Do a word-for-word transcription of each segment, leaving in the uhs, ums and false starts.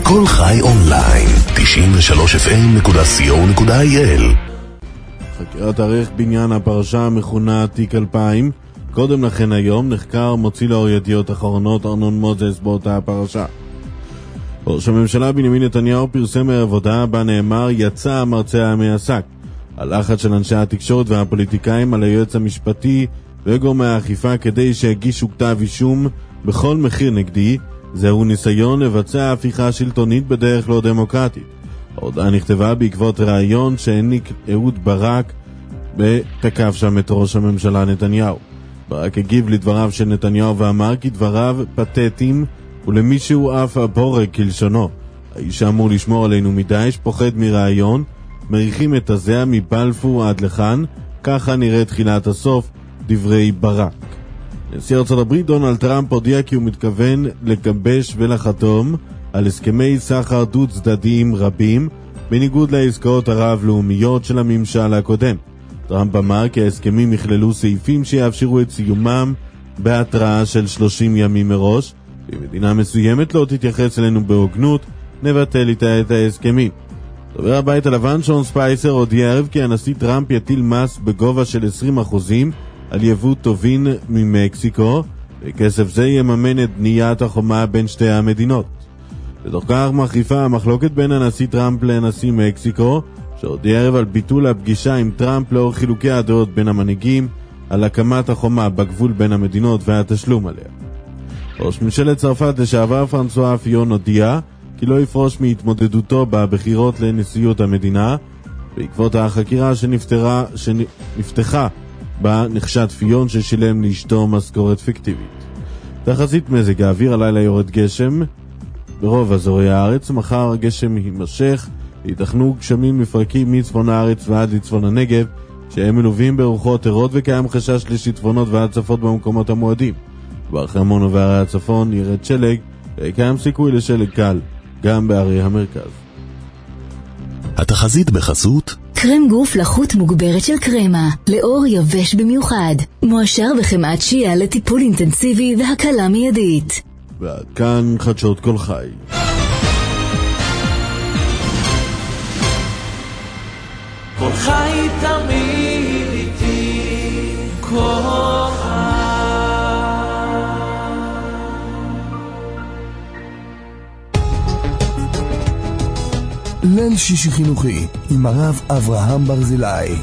כל חי אונליין, תשעים ושלוש אף אם נקודה סי או נקודה איי אל. חקירת ערך בעניין הפרשה המכונה תיק אלפיים. קודם לכן היום נחקר מוציא לאור ידיעות אחרונות ארנון מוזס באותה הפרשה. ראש הממשלה בנימין נתניהו פרסם ערב הודעה בה נאמר יצא המרצע המעסק. הלחץ של אנשי התקשורת והפוליטיקאים על היועץ המשפטי וגורמי האכיפה כדי שהגישו כתב אישום בכל מחיר נגדי, זהו ניסיון לבצע הפיכה שלטונית בדרך לא דמוקרטית. ההודעה נכתבה בעקבות ראיון שהעניק אהוד ברק ותקף שם את ראש הממשלה נתניהו. ברק הגיב לדבריו של נתניהו ואמר כי דבריו פתטיים ולמישהו אף הבורג כלשונו. האיש אמור לשמור עלינו מדייש, פוחד מראיון, מריחים את הזיה מבלפור עד לכאן, ככה נראה תחילת הסוף, דברי ברק. נשיא ארצות הברית דונלד טראמפ הודיע כי הוא מתכוון לגבש ולחתום על הסכמי סחר דו צדדיים רבים, בניגוד לעסקאות הרב-לאומיות של הממשל הקודם. טראמפ אמר כי ההסכמים יכללו סעיפים שיאפשרו את סיומם בהתראה של שלושים ימים מראש, ואם מדינה מסוימת לא תתייחס אלינו בהוגנות, נבטל איתה את ההסכמים. דובר הבית הלבן שון ספייסר הודיע ערב כי הנשיא טראמפ יטיל מס בגובה של עשרים אחוזים על יבוא טובין ממקסיקו, וכסף זה יממן את בניית החומה בין שתי המדינות. בתוך כך מחריפה המחלוקת בין הנשיא טראמפ לנשיא מקסיקו, שהודיע ערב על ביטול הפגישה עם טראמפ לאור חילוקי הדעות בין המנהיגים על הקמת החומה בגבול בין המדינות והתשלום עליה. ראש ממשלת צרפת לשעבר פרנסואה פיון הודיע כי לא יפרוש מהתמודדותו בבחירות לנשיאות המדינה, בעקבות החקירה שנפתרה, שנפתחה בה נחשד פיון ששילם לאשתו משכורת פיקטיבית. תחזית מזג האוויר, הלילה יורד גשם ברוב אזורי הארץ, מחר הגשם יימשך, ייתכנו גשמים מפרקים מצפון הארץ ועד לצפון הנגב, שהם מלווים ברוחות ערות וקיים חשש לשיטפונות והצפות במקומות המועדים. בחרמון ובערי הצפון ירד שלג, וקיים סיכוי לשלג קל, גם בערי המרכז. התחזית בחסות קרם גוף לחות מוגברת של קרמה, לאור יבש במיוחד, מועשר בחמאת שיעה לטיפול אינטנסיבי והקלה מיידית. ועד כאן חדשות כל חי. כל חי תמיד איתי, כל חי. ליל שישי חינוכי עם הרב אברהם ברזילי.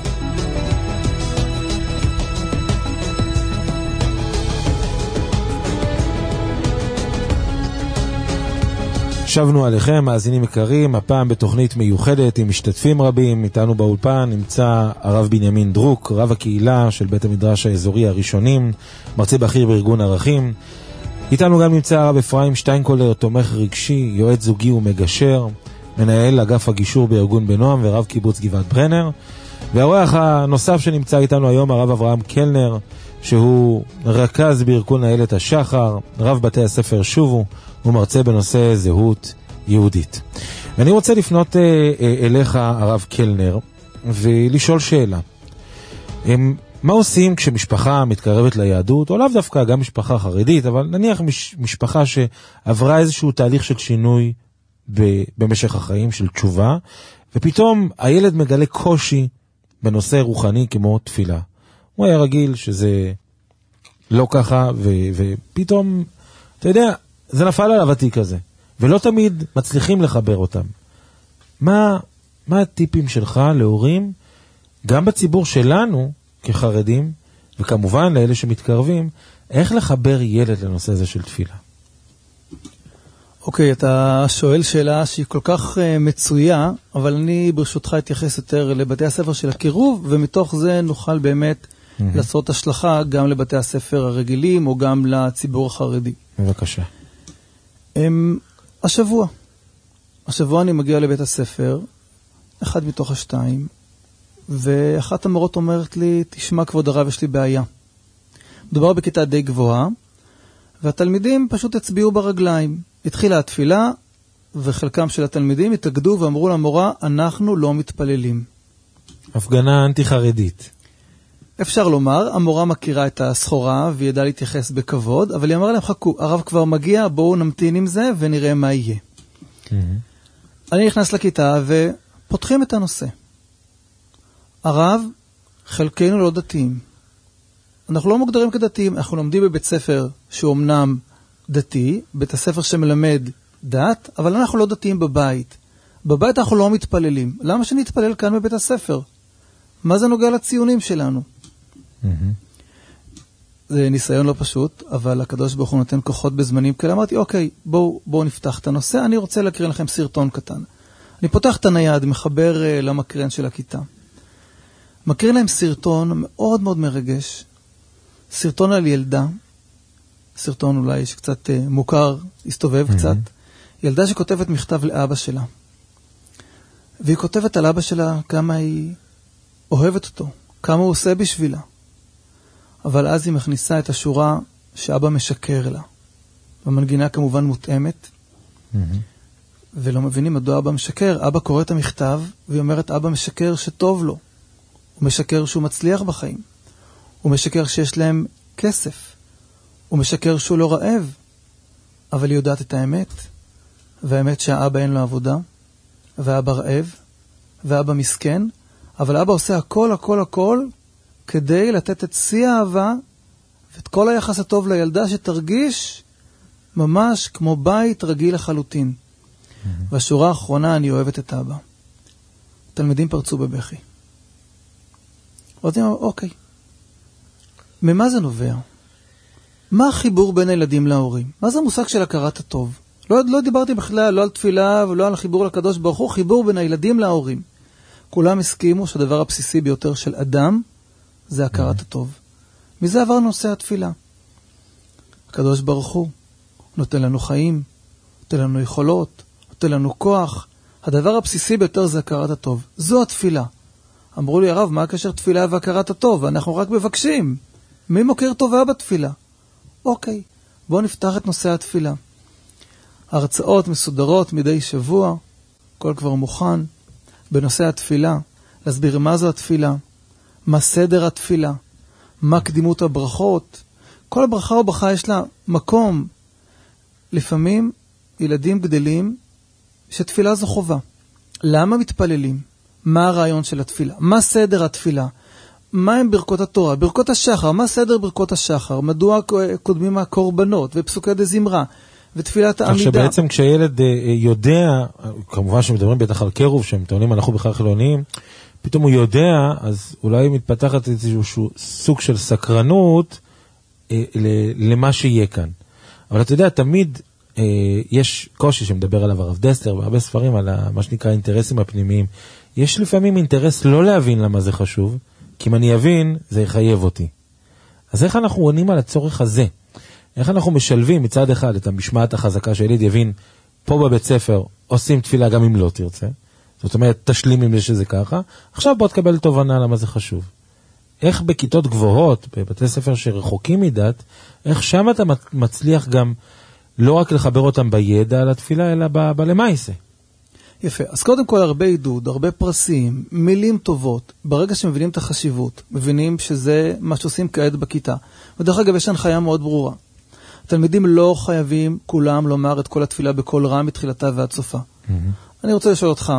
שבנו עליכם, מאזינים יקרים, הפעם בתוכנית מיוחדת עם משתתפים רבים. איתנו באולפן נמצא הרב בנימין דרוק, רב הקהילה של בית המדרש האזורי הראשונים, מרצה בכיר בארגון ערכים. איתנו גם נמצא הרב אפרים שטיינקולר, תומך רגשי, יועץ זוגי ומגשר, מנהל אגף הגישור בארגון בנועם ורב קיבוץ גבעת ברנר. והאורח הנוסף שנמצא איתנו היום, הרב אברהם קלנר, שהוא רכז בארגון איילת השחר, רב בתי הספר שובו, הוא מרצה בנושא זהות יהודית. ואני רוצה לפנות אליך, הרב קלנר, ולשאול שאלה. מה עושים כשמשפחה מתקרבת ליהדות, או לאו דווקא גם משפחה חרדית, אבל נניח מש, משפחה שעברה איזשהו תהליך של שינוי במשך החיים, של תשובה, ופתאום הילד מגלה קושי בנושא רוחני כמו תפילה. הוא היה רגיל שזה לא ככה, ו, ופתאום, אתה יודע, זה נפל על הוותיק הזה, ולא תמיד מצליחים לחבר אותם. מה, מה הטיפים שלך להורים, גם בציבור שלנו כחרדים, וכמובן לאלה שמתקרבים, איך לחבר ילד לנושא הזה של תפילה? אוקיי, אתה שואל שאלה שהיא כל כך uh, מצויה, אבל אני ברשותך אתייחס יותר לבתי הספר של הקירוב, ומתוך זה נוכל באמת mm-hmm. לעשות השלכה גם לבתי הספר הרגילים, או גם לציבור החרדי. בבקשה. Um, השבוע, השבוע אני מגיע לבית הספר, אחד מתוך השתיים, ואחת המורות אומרת לי, תשמע כבוד הרב, יש לי בעיה. מדובר בכיתה די גבוהה, והתלמידים פשוט הצביעו ברגליים. התחילה התפילה, וחלקם של התלמידים התאגדו ואמרו למורה, אנחנו לא מתפללים. הפגנה אנטי-חרדית. אפשר לומר, המורה מכירה את הסחורה, והיא ידעה להתייחס בכבוד, אבל היא אמרה להם, חכו, הרב כבר מגיע, בואו נמתין עם זה, ונראה מה יהיה. אני נכנס לכיתה ופותחים את הנושא. הרב, חלקנו לא דתיים. אנחנו לא מוגדרים כדתיים, אנחנו לומדים בבית ספר שהוא אמנם דתי, בית הספר שמלמד דת, אבל אנחנו לא דתיים בבית. בבית אנחנו לא מתפללים. למה שנתפלל כאן בבית הספר? מה זה נוגע לציונים שלנו? זה ניסיון לא פשוט, אבל הקדוש ברוך הוא נותן כוחות בזמנים כאלה. אמרתי, אוקיי, בואו, בואו נפתח את הנושא. אני רוצה להקריא לכם סרטון קטן. אני פותח את הנייד, מחבר uh, למקרן של הכיתה. מקריא להם סרטון מאוד מאוד מרגש. סרטון על ילדה. סרטון אולי שקצת uh, מוכר, הסתובב mm-hmm. קצת. ילדה שכותבת מכתב לאבא שלה. והיא כותבת על אבא שלה כמה היא אוהבת אותו, כמה הוא עושה בשבילה. אבל אז היא מכניסה את השורה שאבא משקר לה. במנגינה כמובן מותאמת. Mm-hmm. ולא מבינים מדוע אבא משקר. אבא קורא את המכתב, והיא אומרת, אבא משקר שטוב לו. הוא משקר שהוא מצליח בחיים. הוא משקר שיש להם כסף. הוא משקר שהוא לא רעב. אבל היא יודעת את האמת. והאמת שהאבא אין לו עבודה. ואבא רעב. ואבא מסכן. אבל אבא עושה הכל, הכל, הכל, כדי לתת את שיא האהבה, ואת כל היחס הטוב לילדה שתרגיש ממש כמו בית רגיל לחלוטין. Mm-hmm. והשורה האחרונה, אני אוהבת את אבא. תלמידים פרצו בבכי. ואומרים, אוקיי, ממה זה נובע? מה החיבור בין הילדים להורים? מה זה המושג של הכרת הטוב? לא, לא דיברתי בכלל, לא על תפילה ולא על החיבור לקדוש ברוך הוא, חיבור בין הילדים להורים. כולם הסכימו שהדבר הבסיסי ביותר של אדם זה הכרת הטוב. מזה עבר נושא התפילה. הקדוש ברוך הוא נותן לנו חיים, נותן לנו יכולות, נותן לנו כוח. הדבר הבסיסי ביותר זה הכרת הטוב. זו התפילה. אמרו לי, הרב, מה הקשר תפילה והכרת הטוב? אנחנו רק מבקשים. מי מוכר טובה בתפילה? אוקיי, בואו נפתח את נושא התפילה. הרצאות מסודרות מדי שבוע, כל כבר מוכן. בנושא התפילה, להסביר מה זו התפילה, מה סדר התפילה, מה קדימות הברכות. כל הברכה או ברכה יש לה מקום. לפעמים ילדים גדלים שתפילה זו חובה. למה מתפללים? מה הרעיון של התפילה? מה סדר התפילה? מה הם ברכות התורה? ברכות השחר, מה סדר ברכות השחר? מדוע קודמים הקורבנות ופסוקי דזמרה ותפילת העמידה? כך שבעצם כשילד יודע, כמובן שמדברים בטח על קרוב, שהם טוענים אנחנו בכלל חילוניים, פתאום הוא יודע, אז אולי מתפתחת איזשהו סוג של סקרנות אה, למה שיהיה כאן. אבל אתה יודע, תמיד אה, יש קושי שמדבר עליו הרב דסלר, והרבה ספרים על מה שנקרא אינטרסים הפנימיים. יש לפעמים אינטרס לא להבין למה זה חשוב, כי אם אני אבין, זה יחייב אותי. אז איך אנחנו עונים על הצורך הזה? איך אנחנו משלבים מצד אחד את המשמעת החזקה שהילד יבין, פה בבית ספר עושים תפילה גם אם לא תרצה, זאת אומרת, תשלים עם זה שזה ככה, עכשיו בוא תקבל תובנה למה זה חשוב. איך בכיתות גבוהות, בבתי ספר שרחוקים מדת, איך שם אתה מצליח גם לא רק לחבר אותם בידע על התפילה, אלא ב- בלמייסה. יפה, אז קודם כל הרבה עידוד, הרבה פרסים, מילים טובות, ברגע שמבינים את החשיבות, מבינים שזה מה שעושים כעת בכיתה. ודרך אגב, יש הנחיה מאוד ברורה. התלמידים לא חייבים כולם לומר את כל התפילה בכל רם מתחילתה ועד סופה. Mm-hmm. אני רוצה לשאול אותך,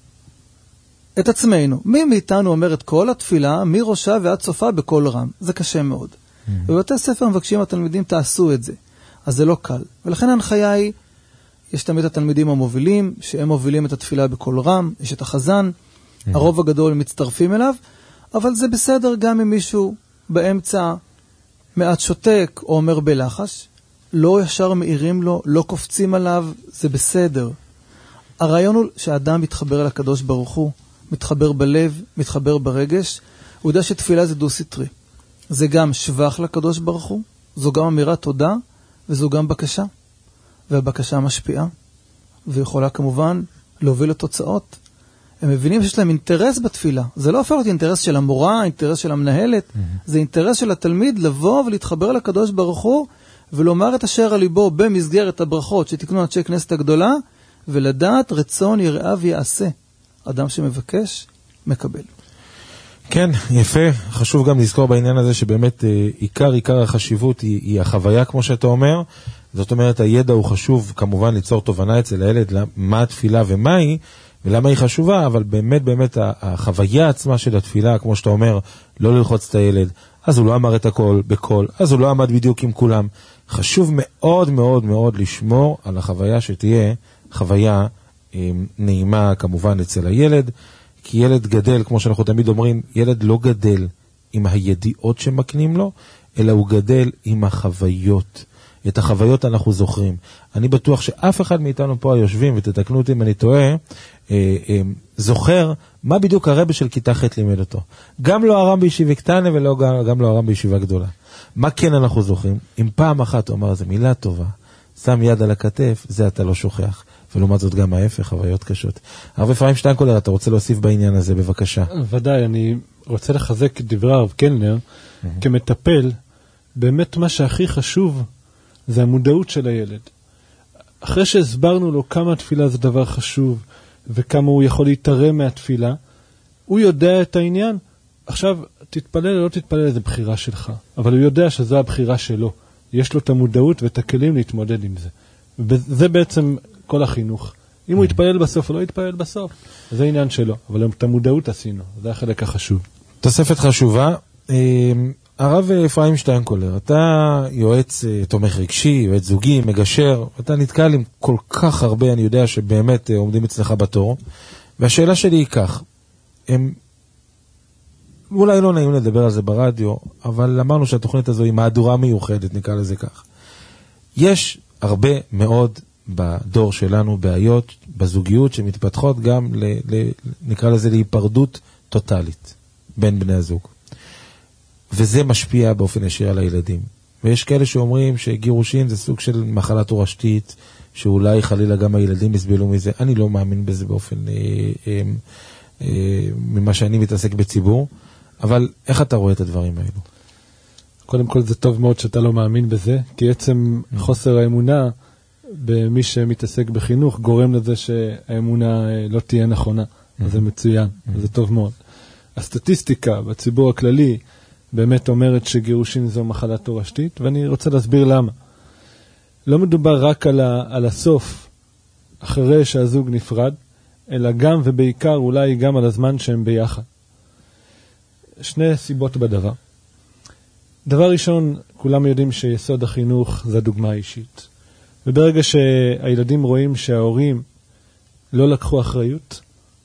את עצמנו, מי מאיתנו אומר את כל התפילה, מראשה ועד סופה בכל רם? זה קשה מאוד. Mm-hmm. ובבתי ספר מבקשים התלמידים תעשו את זה. אז זה לא קל. ולכן ההנחיה היא, יש תמיד התלמידים המובילים, שהם מובילים את התפילה בכל רם, יש את החזן, mm-hmm. הרוב הגדול מצטרפים אליו, אבל זה בסדר גם אם מישהו באמצע מעט שותק או אומר בלחש, לא ישר מאירים לו, לא קופצים עליו, זה בסדר. הרעיון הוא שהאדם מתחבר אל הקדוש ברוך הוא, מתחבר בלב, מתחבר ברגש, הוא יודע שתפילה זה דו-סטרי. זה גם שבח לקדוש ברוך הוא, זו גם אמירת תודה, וזו גם בקשה. והבקשה משפיעה, ויכולה כמובן להוביל לתוצאות. הם מבינים שיש להם אינטרס בתפילה. זה לא אפילו אינטרס של המורה, אינטרס של המנהלת, mm-hmm. זה אינטרס של התלמיד לבוא ולהתחבר לקדוש ברוך הוא, ולומר את אשר על ליבו במסגרת הברכות שתקנו אנשי כנסת הגדולה, ולדעת רצון יראה ויעשה. אדם שמבקש, מקבל. כן, יפה. חשוב גם לזכור בעניין הזה שבאמת אה, עיקר, עיקר החשיבות היא, היא החוויה, כמו שאתה אומר. זאת אומרת, הידע הוא חשוב, כמובן, ליצור תובנה אצל הילד, מה התפילה ומה היא, ולמה היא חשובה, אבל באמת, באמת, החוויה עצמה של התפילה, כמו שאתה אומר, לא ללחוץ את הילד, אז הוא לא אמר את הכל בקול, אז הוא לא עמד בדיוק עם כולם. חשוב מאוד מאוד מאוד לשמור על החוויה שתהיה חוויה נעימה, כמובן, אצל הילד, כי ילד גדל, כמו שאנחנו תמיד אומרים, ילד לא גדל עם הידיעות שמקנים לו, אלא הוא גדל עם החוויות. את החוויות אנחנו זוכרים. אני בטוח שאף אחד מאיתנו פה היושבים, ותתקנו אותי אם אני טועה, אה, אה, זוכר מה בדיוק הרבי של כיתה ח' לימד אותו. גם לא הרם בישיבה קטנה וגם לא הרם בישיבה גדולה. מה כן אנחנו זוכרים? אם פעם אחת הוא אמר, זו מילה טובה, שם יד על הכתף, זה אתה לא שוכח. ולעומת זאת גם ההפך, חוויות קשות. הרב אפרים שטיינקולר, אתה רוצה להוסיף בעניין הזה, בבקשה. ודאי, אני רוצה לחזק את דברי הרב קלנר, כמטפל, באמת מה שהכי חשוב זה המודעות של הילד. אחרי שהסברנו לו כמה התפילה זה דבר חשוב, וכמה הוא יכול להתערם מהתפילה, הוא יודע את העניין. עכשיו, תתפלל או לא תתפלל, זה בחירה שלך. אבל הוא יודע שזו הבחירה שלו. יש לו את המודעות ואת הכלים להתמודד עם זה. וזה בעצם כל החינוך. אם הוא יתפלל בסוף או לא יתפלל בסוף, זה עניין שלו. אבל את המודעות עשינו. זה החלק החשוב. תוספת חשובה. הרב אפרים שטיינקולר, אתה יועץ תומך רגשי, יועץ זוגי, מגשר, אתה נתקל עם כל כך הרבה, אני יודע שבאמת עומדים אצלך בתור, והשאלה שלי היא כך, הם, אולי לא נעים לדבר על זה ברדיו, אבל אמרנו שהתוכנית הזו היא מהדורה מיוחדת, נקרא לזה כך. יש הרבה מאוד בדור שלנו בעיות, בזוגיות, שמתפתחות גם, ל, ל, נקרא לזה להיפרדות טוטלית, בין בני הזוג. וזה משפיע באופן ישיר על הילדים. ויש כאלה שאומרים שגירושין זה סוג של מחלה תורשתית, שאולי חלילה גם הילדים יסבלו מזה. אני לא מאמין בזה באופן, אה, אה, אה, ממה שאני מתעסק בציבור. אבל איך אתה רואה את הדברים האלו? קודם כל זה טוב מאוד שאתה לא מאמין בזה, כי עצם חוסר האמונה במי שמתעסק בחינוך גורם לזה שהאמונה לא תהיה נכונה. אז זה מצוין, זה טוב מאוד. הסטטיסטיקה בציבור הכללי באמת אומרת שגירושין זו מחלה תורשתית, ואני רוצה להסביר למה. לא מדובר רק על, ה, על הסוף, אחרי שהזוג נפרד, אלא גם ובעיקר אולי גם על הזמן שהם ביחד. שני סיבות בדבר. דבר ראשון, כולם יודעים שיסוד החינוך זה דוגמה אישית. וברגע שהילדים רואים שההורים לא לקחו אחריות,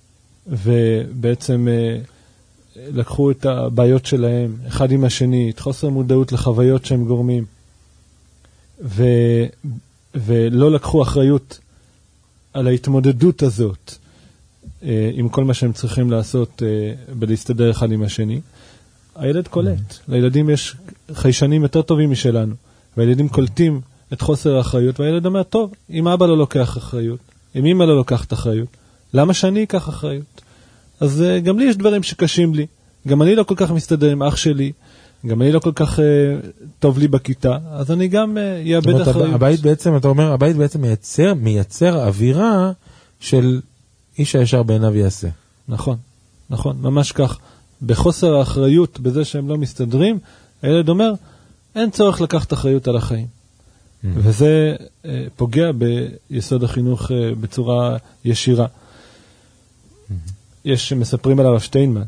ובעצם לקחו את הבעיות שלהם, אחד עם השני, את חוסר מודעות לחוויות שהם גורמים, ו, ולא לקחו אחריות על ההתמודדות הזאת, עם כל מה שהם צריכים לעשות בלהסתדר אחד עם השני, הילד קולט. לילדים יש חיישנים יותר טובים משלנו, והילדים קולטים את חוסר האחריות, והילד אומר, טוב, אם אבא לא לוקח אחריות, אם אמא לא לוקחת אחריות, למה שאני אקח אחריות? אז גם לי יש דברים שקשים לי. גם אני לא כל כך מסתדר עם אח שלי, גם אני לא כל כך uh, טוב לי בכיתה, אז אני גם uh, יאבד אחריות. הבית בעצם, אתה אומר, הבית בעצם מייצר, מייצר אווירה של איש הישר בעיניו יעשה. נכון, נכון, ממש כך. בחוסר האחריות, בזה שהם לא מסתדרים, הילד אומר, אין צורך לקחת אחריות על החיים. Mm-hmm. וזה uh, פוגע ביסוד החינוך uh, בצורה ישירה. Mm-hmm. יש, מספרים על הרב שטיינמן,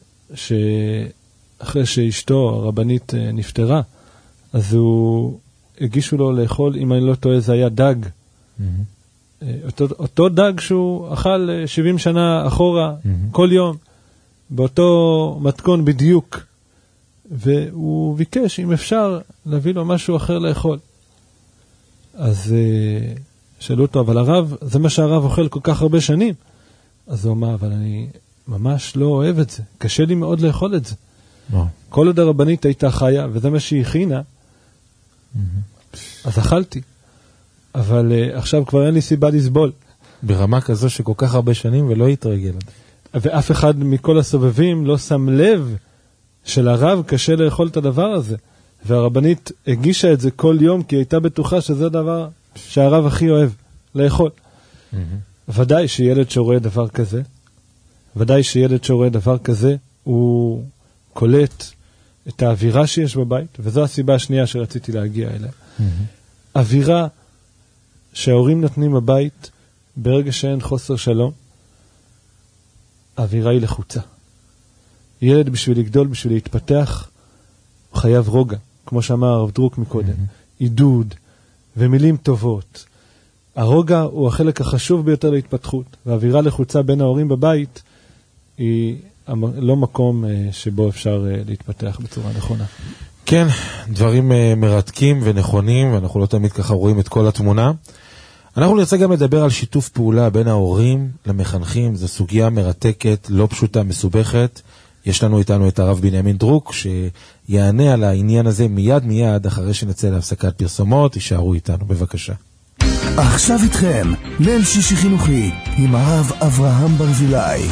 שאחרי שאשתו, הרבנית, נפטרה, אז הוא, הגישו לו לאכול, אם אני לא טועה, זה היה דג. Mm-hmm. אותו, אותו דג שהוא אכל שבעים שנה אחורה, mm-hmm. כל יום, באותו מתכון בדיוק. והוא ביקש, אם אפשר, להביא לו משהו אחר לאכול. אז שאלו אותו, אבל הרב, זה מה שהרב אוכל כל כך הרבה שנים. אז הוא אמר, אבל אני ממש לא אוהב את זה. קשה לי מאוד לאכול את זה. Wow. כל עוד הרבנית הייתה חיה, וזה מה שהיא הכינה, mm-hmm. אז אכלתי. אבל uh, עכשיו כבר אין לי סיבה לסבול. ברמה כזו שכל כך הרבה שנים ולא יתרגל. ואף אחד מכל הסובבים לא שם לב שלרב קשה לאכול את הדבר הזה. והרבנית הגישה את זה כל יום, כי היא הייתה בטוחה שזה הדבר שהרב הכי אוהב, לאכול. Mm-hmm. ודאי שילד שרואה דבר כזה, ודאי שילד שרואה דבר כזה, הוא קולט את האווירה שיש בבית, וזו הסיבה השנייה שרציתי להגיע אליה. Mm-hmm. האווירה שההורים נותנים בבית ברגע שאין חוסר שלום, האווירה היא לחוצה. ילד בשביל לגדול, בשביל להתפתח, הוא חייב רוגע, כמו שאמר הרב דרוק מקודם, mm-hmm. עידוד ומילים טובות. הרוגע הוא החלק החשוב ביותר להתפתחות, והאווירה לחוצה בין ההורים בבית היא לא מקום שבו אפשר להתפתח בצורה נכונה. כן, דברים מרתקים ונכונים, ואנחנו לא תמיד ככה רואים את כל התמונה. אנחנו נרצה גם לדבר על שיתוף פעולה בין ההורים למחנכים, זו סוגיה מרתקת, לא פשוטה, מסובכת. יש לנו איתנו את הרב בנימין דרוק, שיענה על העניין הזה מיד מיד, אחרי שנצא להפסקת פרסומות. יישארו איתנו, בבקשה. עכשיו איתכם, ליל שישי חינוכי, עם הרב אברהם ברזילי.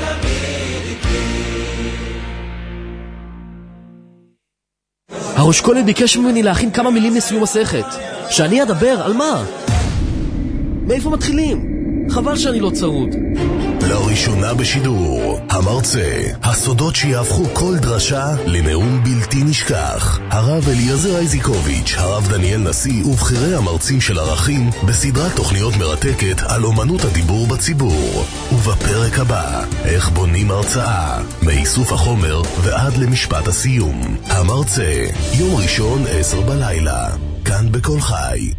הראש כהן ביקש ממני להכין כמה מילים לסיום מסכת. שאני אדבר על מה? מאיפה מתחילים? חבל שאני לא צרוד. לראשונה בשידור, המרצה, הסודות שיהפכו כל דרשה לנאום בלתי נשכח. הרב אליעזר איזיקוביץ', הרב דניאל נשיא ובחירי המרצים של ערכים בסדרת תוכניות מרתקת על אומנות הדיבור בציבור. ובפרק הבא, איך בונים הרצאה, מאיסוף החומר ועד למשפט הסיום. המרצה, יום ראשון עשר בלילה, כאן בכל חי.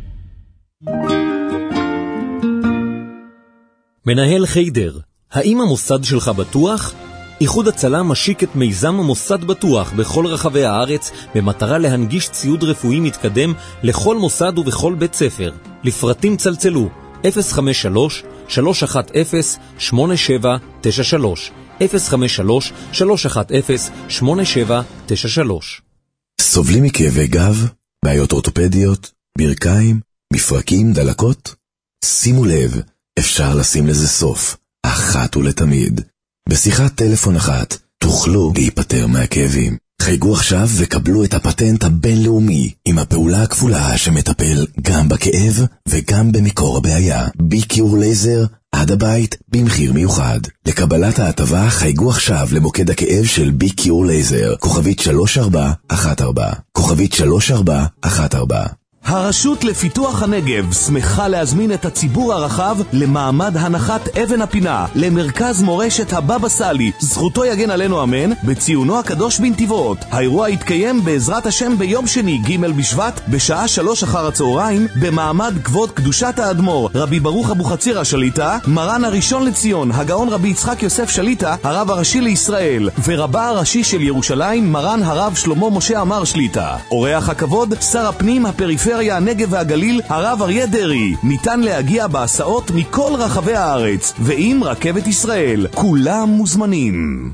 מנהל חיידר, האם המוסד שלך בטוח? איחוד הצלה משיק את מיזם המוסד בטוח בכל רחבי הארץ במטרה להנגיש ציוד רפואי מתקדם לכל מוסד ובכל בית ספר. לפרטים צלצלו אפס חמש שלוש שלוש אחת אפס שמונה שבע תשע שלוש אפס חמש שלוש שלוש אחת אפס שמונה שבע תשע שלוש. סובלים מכאבי גב, בעיות אורתופדיות, ברכיים, מפרקים, דלקות? שימו לב, אפשר לשים לזה סוף, אחת ולתמיד. בשיחת טלפון אחת תוכלו להיפטר מהכאבים. חייגו עכשיו וקבלו את הפטנט הבינלאומי עם הפעולה הכפולה שמטפל גם בכאב וגם במקור הבעיה. בי-קיור לייזר עד הבית במחיר מיוחד. לקבלת ההטבה חייגו עכשיו למוקד הכאב של בי-קיור לייזר, כוכבית שלוש ארבע אחת ארבע, כוכבית שלוש ארבע אחת ארבע. הרשות לפיתוח הנגב שמחה להזמין את הציבור הרחב למעמד הנחת אבן הפינה למרכז מורשת הבבא סאלי, זכותו יגן עלינו אמן, בציונו הקדוש בנתיבות. האירוע יתקיים בעזרת השם ביום שני ג' בשבט בשעה שלוש אחר הצהריים במעמד כבוד קדושת האדמו"ר רבי ברוך אבוחצירא השליטה, מרן הראשון לציון הגאון רבי יצחק יוסף שליטה, הרב הראשי לישראל, ורבה הראשי של ירושלים מרן הרב שלמה משה עמר שליטה. אורח הכבוד שר הפנים הפריפריה הנגב והגליל הרב אריה דרעי. ניתן להגיע בהסעות מכל רחבי הארץ ועם רכבת ישראל. כולם מוזמנים.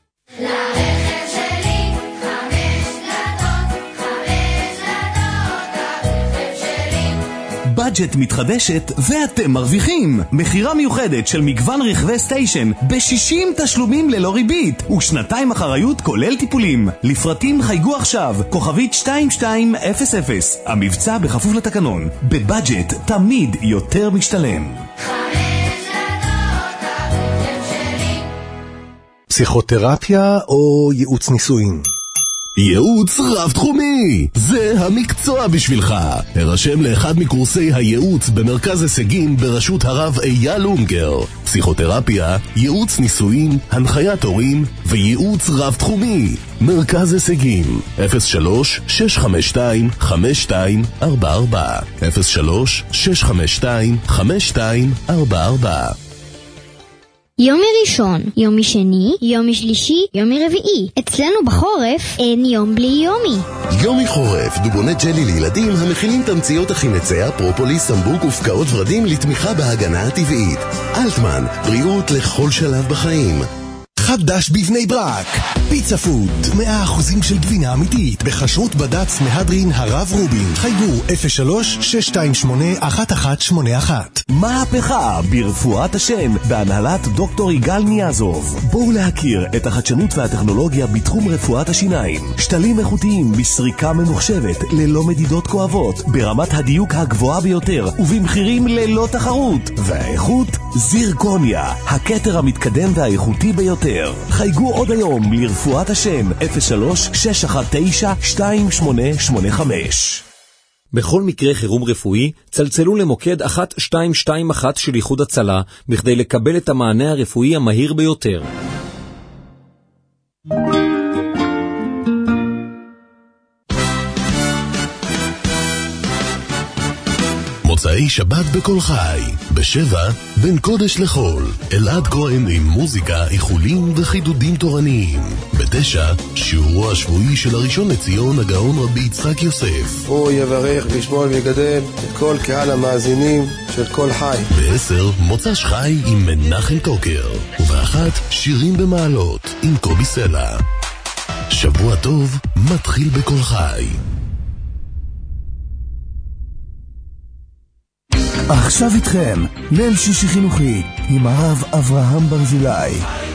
לרכב שלי חמש דלתות, חמש דלתות, הרכב שלי. בדג'ט מתחדשת ואתם מרוויחים. מחירה מיוחדת של מגוון רכבי סטיישן ב-שישים תשלומים ללא ריבית ושנתיים אחריות כולל טיפולים. לפרטים חייגו עכשיו כוכבית שתיים שתיים אפס אפס. המבצע בכפוף לתקנון. בבדג'ט תמיד יותר משתלם. פסיכותרפיה או ייעוץ נישואין? ייעוץ רב תחומי, זה המקצוע בשבילך. הרשם לאחד מקורסי הייעוץ במרכז הישגים בראשות הרב אייל אונגר. פסיכותרפיה, ייעוץ נישואין, הנחיית הורים וייעוץ רב תחומי. מרכז הישגים אפס שלוש שש חמש שתיים חמש שתיים ארבע ארבע אפס שלוש שש חמש שתיים חמש שתיים ארבע ארבע. יומי ראשון, יומי שני, יומי שלישי, יומי רביעי. אצלנו בחורף אין יום בלי יומי. יומי חורף, דובוני ג'לי לילדים המכילים תמציות החינציה, פרופוליס, סמבוק ופקעות ורדים לתמיכה בהגנה הטבעית. אלטמן, בריאות לכל שלב בחיים. חדש בבני ברק, פיצה פוד, מאה אחוזים של גבינה אמיתית, בחשרות בד"ץ מהדרין הרב רובין. חייגו אפס שלוש שש שתיים שמונה אחת אחת שמונה אחת. מהפכה ברפואת השן בהנהלת דוקטור יגאל ניאזוב. בואו להכיר את החדשנות והטכנולוגיה בתחום רפואת השיניים. שתלים איכותיים בסריקה ממוחשבת ללא מדידות כואבות, ברמת הדיוק הגבוהה ביותר ובמחירים ללא תחרות. והאיכות זירקוניה, הכתר המתקדם והאיכותי ביותר. חייגו עוד היום לרפואת השן אפס שלוש שש אחת תשע שתיים שמונה שמונה חמש. בכל מקרה חירום רפואי, צלצלו למוקד אחת שתיים שתיים אחת של איחוד הצלה, בכדי לקבל את המענה הרפואי המהיר ביותר. מוצאי שבת בכל חי, בשבע, בין קודש לחול, אלעד כהן עם מוזיקה, איחולים וחידודים תורניים. בתשע, שיעורו השבועי של הראשון לציון הגאון רבי יצחק יוסף. הוא יברך וישמול ויגדל את כל קהל המאזינים של כל חי. בעשר, מוצ"ש חי עם מנחם טוקר. ובאחת, שירים במעלות עם קובי סלע. שבוע טוב מתחיל בכל חי. עכשיו איתכם, ליל שישי חינוכי, עם הרב אברהם ברזילי.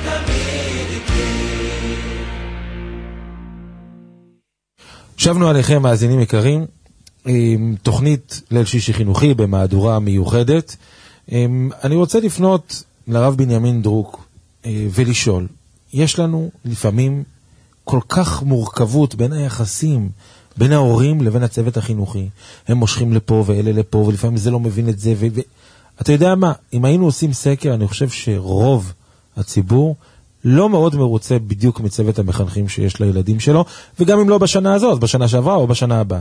שבנו עליכם, מאזינים יקרים, עם תוכנית ליל שישי חינוכי במהדורה מיוחדת. אני רוצה לפנות לרב בנימין דרוק ולשאול, יש לנו לפעמים כל כך מורכבות בין היחסים, בין ההורים לבין הצוות החינוכי. הם מושכים לפה ואלה לפה, ולפעמים זה לא מבין את זה. ו... ו... אתה יודע מה, אם היינו עושים סקר, אני חושב שרוב הציבור לא מאוד מרוצה בדיוק מצוות המחנכים שיש לילדים שלו, וגם אם לא בשנה הזאת, בשנה שעברה או בשנה הבאה.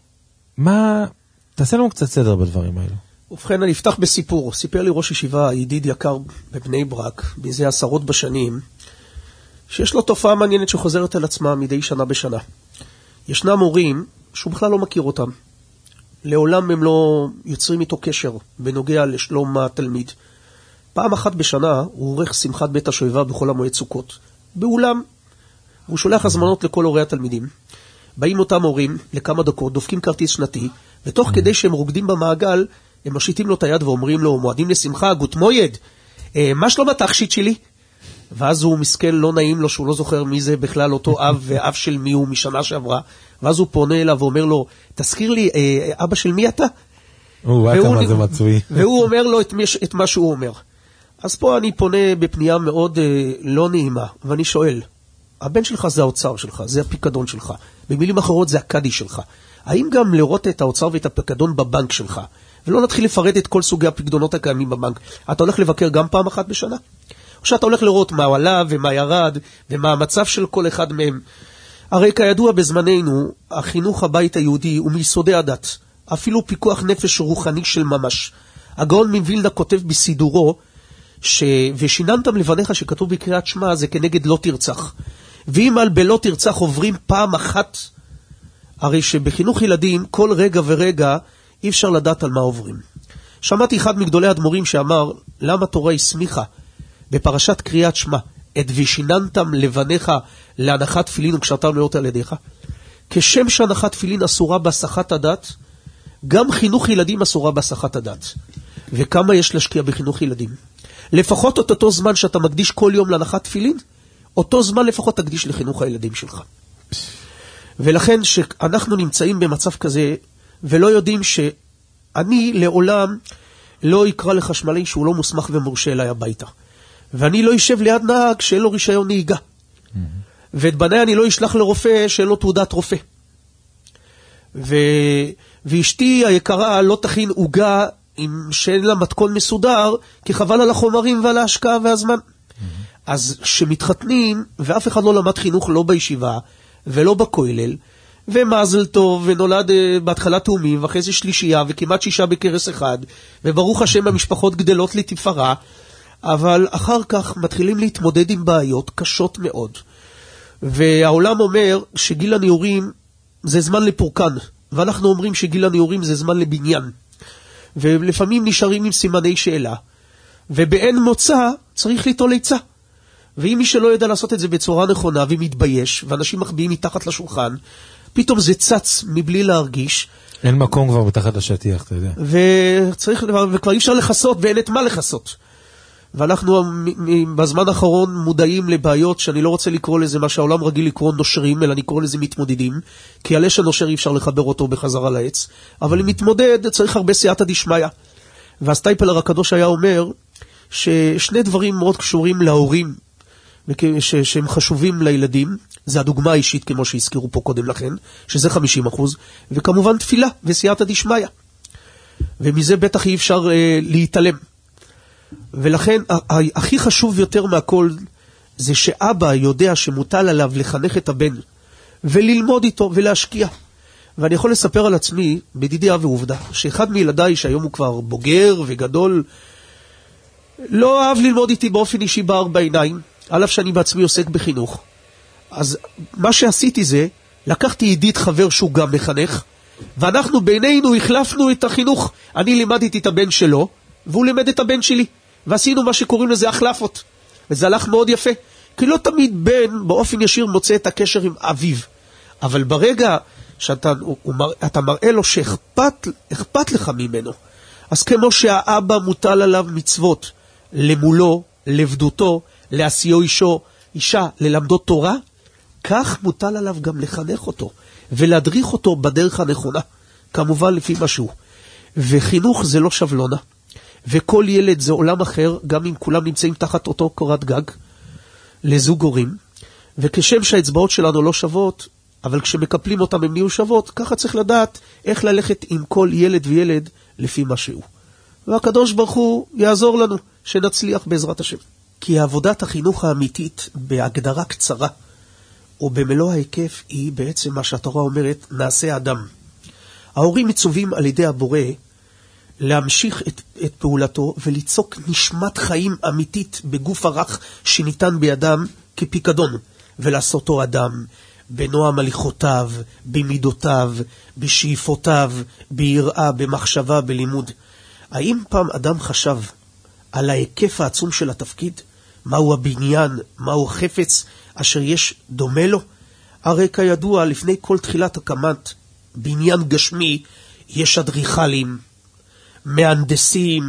מה, תעשה לנו קצת סדר בדברים האלו. ובכן, אני אפתח בסיפור. סיפר לי ראש ישיבה, ידיד יקר בבני ברק, בזה עשרות בשנים, שיש לו תופעה מעניינת שחוזרת על עצמה מדי שנה בשנה. ישנם הורים שהוא בכלל לא מכיר אותם. לעולם הם לא יוצרים איתו קשר בנוגע לשלום התלמיד. פעם אחת בשנה הוא עורך שמחת בית השואבה בכל המועד סוכות. באולם, הוא שולח הזמנות לכל הורי התלמידים. באים אותם הורים לכמה דקות, דופקים כרטיס שנתי, ותוך כדי שהם רוקדים במעגל, הם משיתים לו את היד ואומרים לו, מועדים לשמחה, גוט מויד, אה, מה שלום התכשיט שלי? ואז הוא מסכן, לא נעים לו שהוא לא זוכר מי זה בכלל אותו אב ואב של מי הוא משנה שעברה. ואז הוא פונה אליו ואומר לו, תזכיר לי, אה, אבא של מי אתה? הוא והוא, כמה זה מצוי. והוא אומר לו את, את מה שהוא אומר. אז פה אני פונה בפנייה מאוד אה, לא נעימה, ואני שואל, הבן שלך זה האוצר שלך, זה הפיקדון שלך. במילים אחרות זה הקדי שלך. האם גם לראות את האוצר ואת הפיקדון בבנק שלך, ולא נתחיל לפרט את כל סוגי הפיקדונות הקיימים בבנק, אתה הולך לבקר גם פעם אחת בשנה? או שאתה הולך לראות מה עלה ומה ירד ומה המצב של כל אחד מהם. הרי כידוע בזמננו, החינוך הבית היהודי הוא מיסודי הדת, אפילו פיקוח נפש רוחני של ממש. הגאון מווילנה כותב בסידורו, ש... ושיננתם לבניך שכתוב בקריאת שמע, זה כנגד לא תרצח. ואם על בלא תרצח עוברים פעם אחת, הרי שבחינוך ילדים כל רגע ורגע אי אפשר לדעת על מה עוברים. שמעתי אחד מגדולי האדמו"רים שאמר, למה תורה הסמיכה בפרשת קריאת שמע, את ושיננתם לבניך להנחת תפילין וקשרתם להיות על ידיך? כשם שהנחת תפילין אסורה בהסחת הדת, גם חינוך ילדים אסורה בהסחת הדת. וכמה יש להשקיע בחינוך ילדים? לפחות את אותו זמן שאתה מקדיש כל יום להנחת תפילין, אותו זמן לפחות תקדיש לחינוך הילדים שלך. ולכן שאנחנו נמצאים במצב כזה, ולא יודעים שאני לעולם לא אקרא לחשמלי שהוא לא מוסמך ומורשה אליי הביתה. ואני לא יושב ליד נהג שאין לו רישיון נהיגה. Mm-hmm. ואת בני אני לא אשלח לרופא שאין לו תעודת רופא. ו... ואשתי היקרה לא תכין עוגה עם שאין לה מתכון מסודר, כי חבל על החומרים ועל ההשקעה והזמן. Mm-hmm. אז שמתחתנים, ואף אחד לא למד חינוך לא בישיבה, ולא בכולל, ומזל טוב, ונולד uh, בהתחלה תאומים, ואחרי זה שלישייה, וכמעט שישה בקרס אחד, וברוך השם המשפחות גדלות לתפארה, אבל אחר כך מתחילים להתמודד עם בעיות קשות מאוד. והעולם אומר שגיל הנעורים זה זמן לפורקן, ואנחנו אומרים שגיל הנעורים זה זמן לבניין. ולפעמים נשארים עם סימני שאלה, ובאין מוצא צריך ליטול עצה. ואם מי שלא יודע לעשות את זה בצורה נכונה ומתבייש, ואנשים מחביאים מתחת לשולחן, פתאום זה צץ מבלי להרגיש. אין מקום כבר מתחת לשטיח, אתה יודע. וצריך, וכבר אי אפשר לחסות, ואין את מה לחסות. ואנחנו בזמן האחרון מודעים לבעיות שאני לא רוצה לקרוא לזה מה שהעולם רגיל לקרוא נושרים, אלא אני קורא לזה מתמודדים, כי על אש הנושר אי אפשר לחבר אותו בחזרה לעץ, אבל אם מתמודד צריך הרבה סייעתא דשמיא. והסטייפלר הקדוש היה אומר ששני דברים מאוד קשורים להורים, שהם חשובים לילדים, זה הדוגמה האישית כמו שהזכירו פה קודם לכן, שזה חמישים אחוז, וכמובן תפילה וסייעתא דשמיא. ומזה בטח אי אפשר אה, להתעלם. ולכן הכי חשוב יותר מהכל זה שאבא יודע שמוטל עליו לחנך את הבן וללמוד איתו ולהשקיע. ואני יכול לספר על עצמי בדידיה ועובדה שאחד מילדיי שהיום הוא כבר בוגר וגדול לא אהב ללמוד איתי באופן אישי בארבע עיניים, על אף שאני בעצמי עוסק בחינוך. אז מה שעשיתי זה לקחתי ידיד חבר שהוא גם מחנך, ואנחנו בינינו החלפנו את החינוך. אני לימדתי את הבן שלו והוא לימד את הבן שלי, ועשינו מה שקוראים לזה החלפות, וזה הלך מאוד יפה. כי לא תמיד בן באופן ישיר מוצא את הקשר עם אביו, אבל ברגע שאתה הוא, הוא, אתה מראה לו שאכפת אכפת לך ממנו, אז כמו שהאבא מוטל עליו מצוות למולו, לבדותו, לעשיו אישו, אישה, ללמדו תורה, כך מוטל עליו גם לחנך אותו ולהדריך אותו בדרך הנכונה, כמובן לפי משהו. וחינוך זה לא שבלונה, וכל ילד זה עולם אחר, גם אם כולם נמצאים תחת אותו קורת גג, לזוג הורים, וכשם שהאצבעות שלנו לא שוות, אבל כשמקפלים אותם הם נהיו שוות, ככה צריך לדעת איך ללכת עם כל ילד וילד לפי מה שהוא. והקדוש ברוך הוא יעזור לנו שנצליח בעזרת השם. כי עבודת החינוך האמיתית בהגדרה קצרה, או במלוא ההיקף, היא בעצם מה שהתורה אומרת, נעשה אדם. ההורים מצווים על ידי הבורא להמשיך את, את פעולתו וליצוק נשמת חיים אמיתית בגוף הרך שניתן בידם כפיקדון, ולעשותו אדם בנועם הליכותיו, במידותיו, בשאיפותיו, ביראה, במחשבה, בלימוד. האם פעם אדם חשב על ההיקף העצום של התפקיד? מהו הבניין, מהו חפץ אשר יש דומה לו? הרי כידוע, לפני כל תחילת הקמת בניין גשמי, יש אדריכלים, מהנדסים,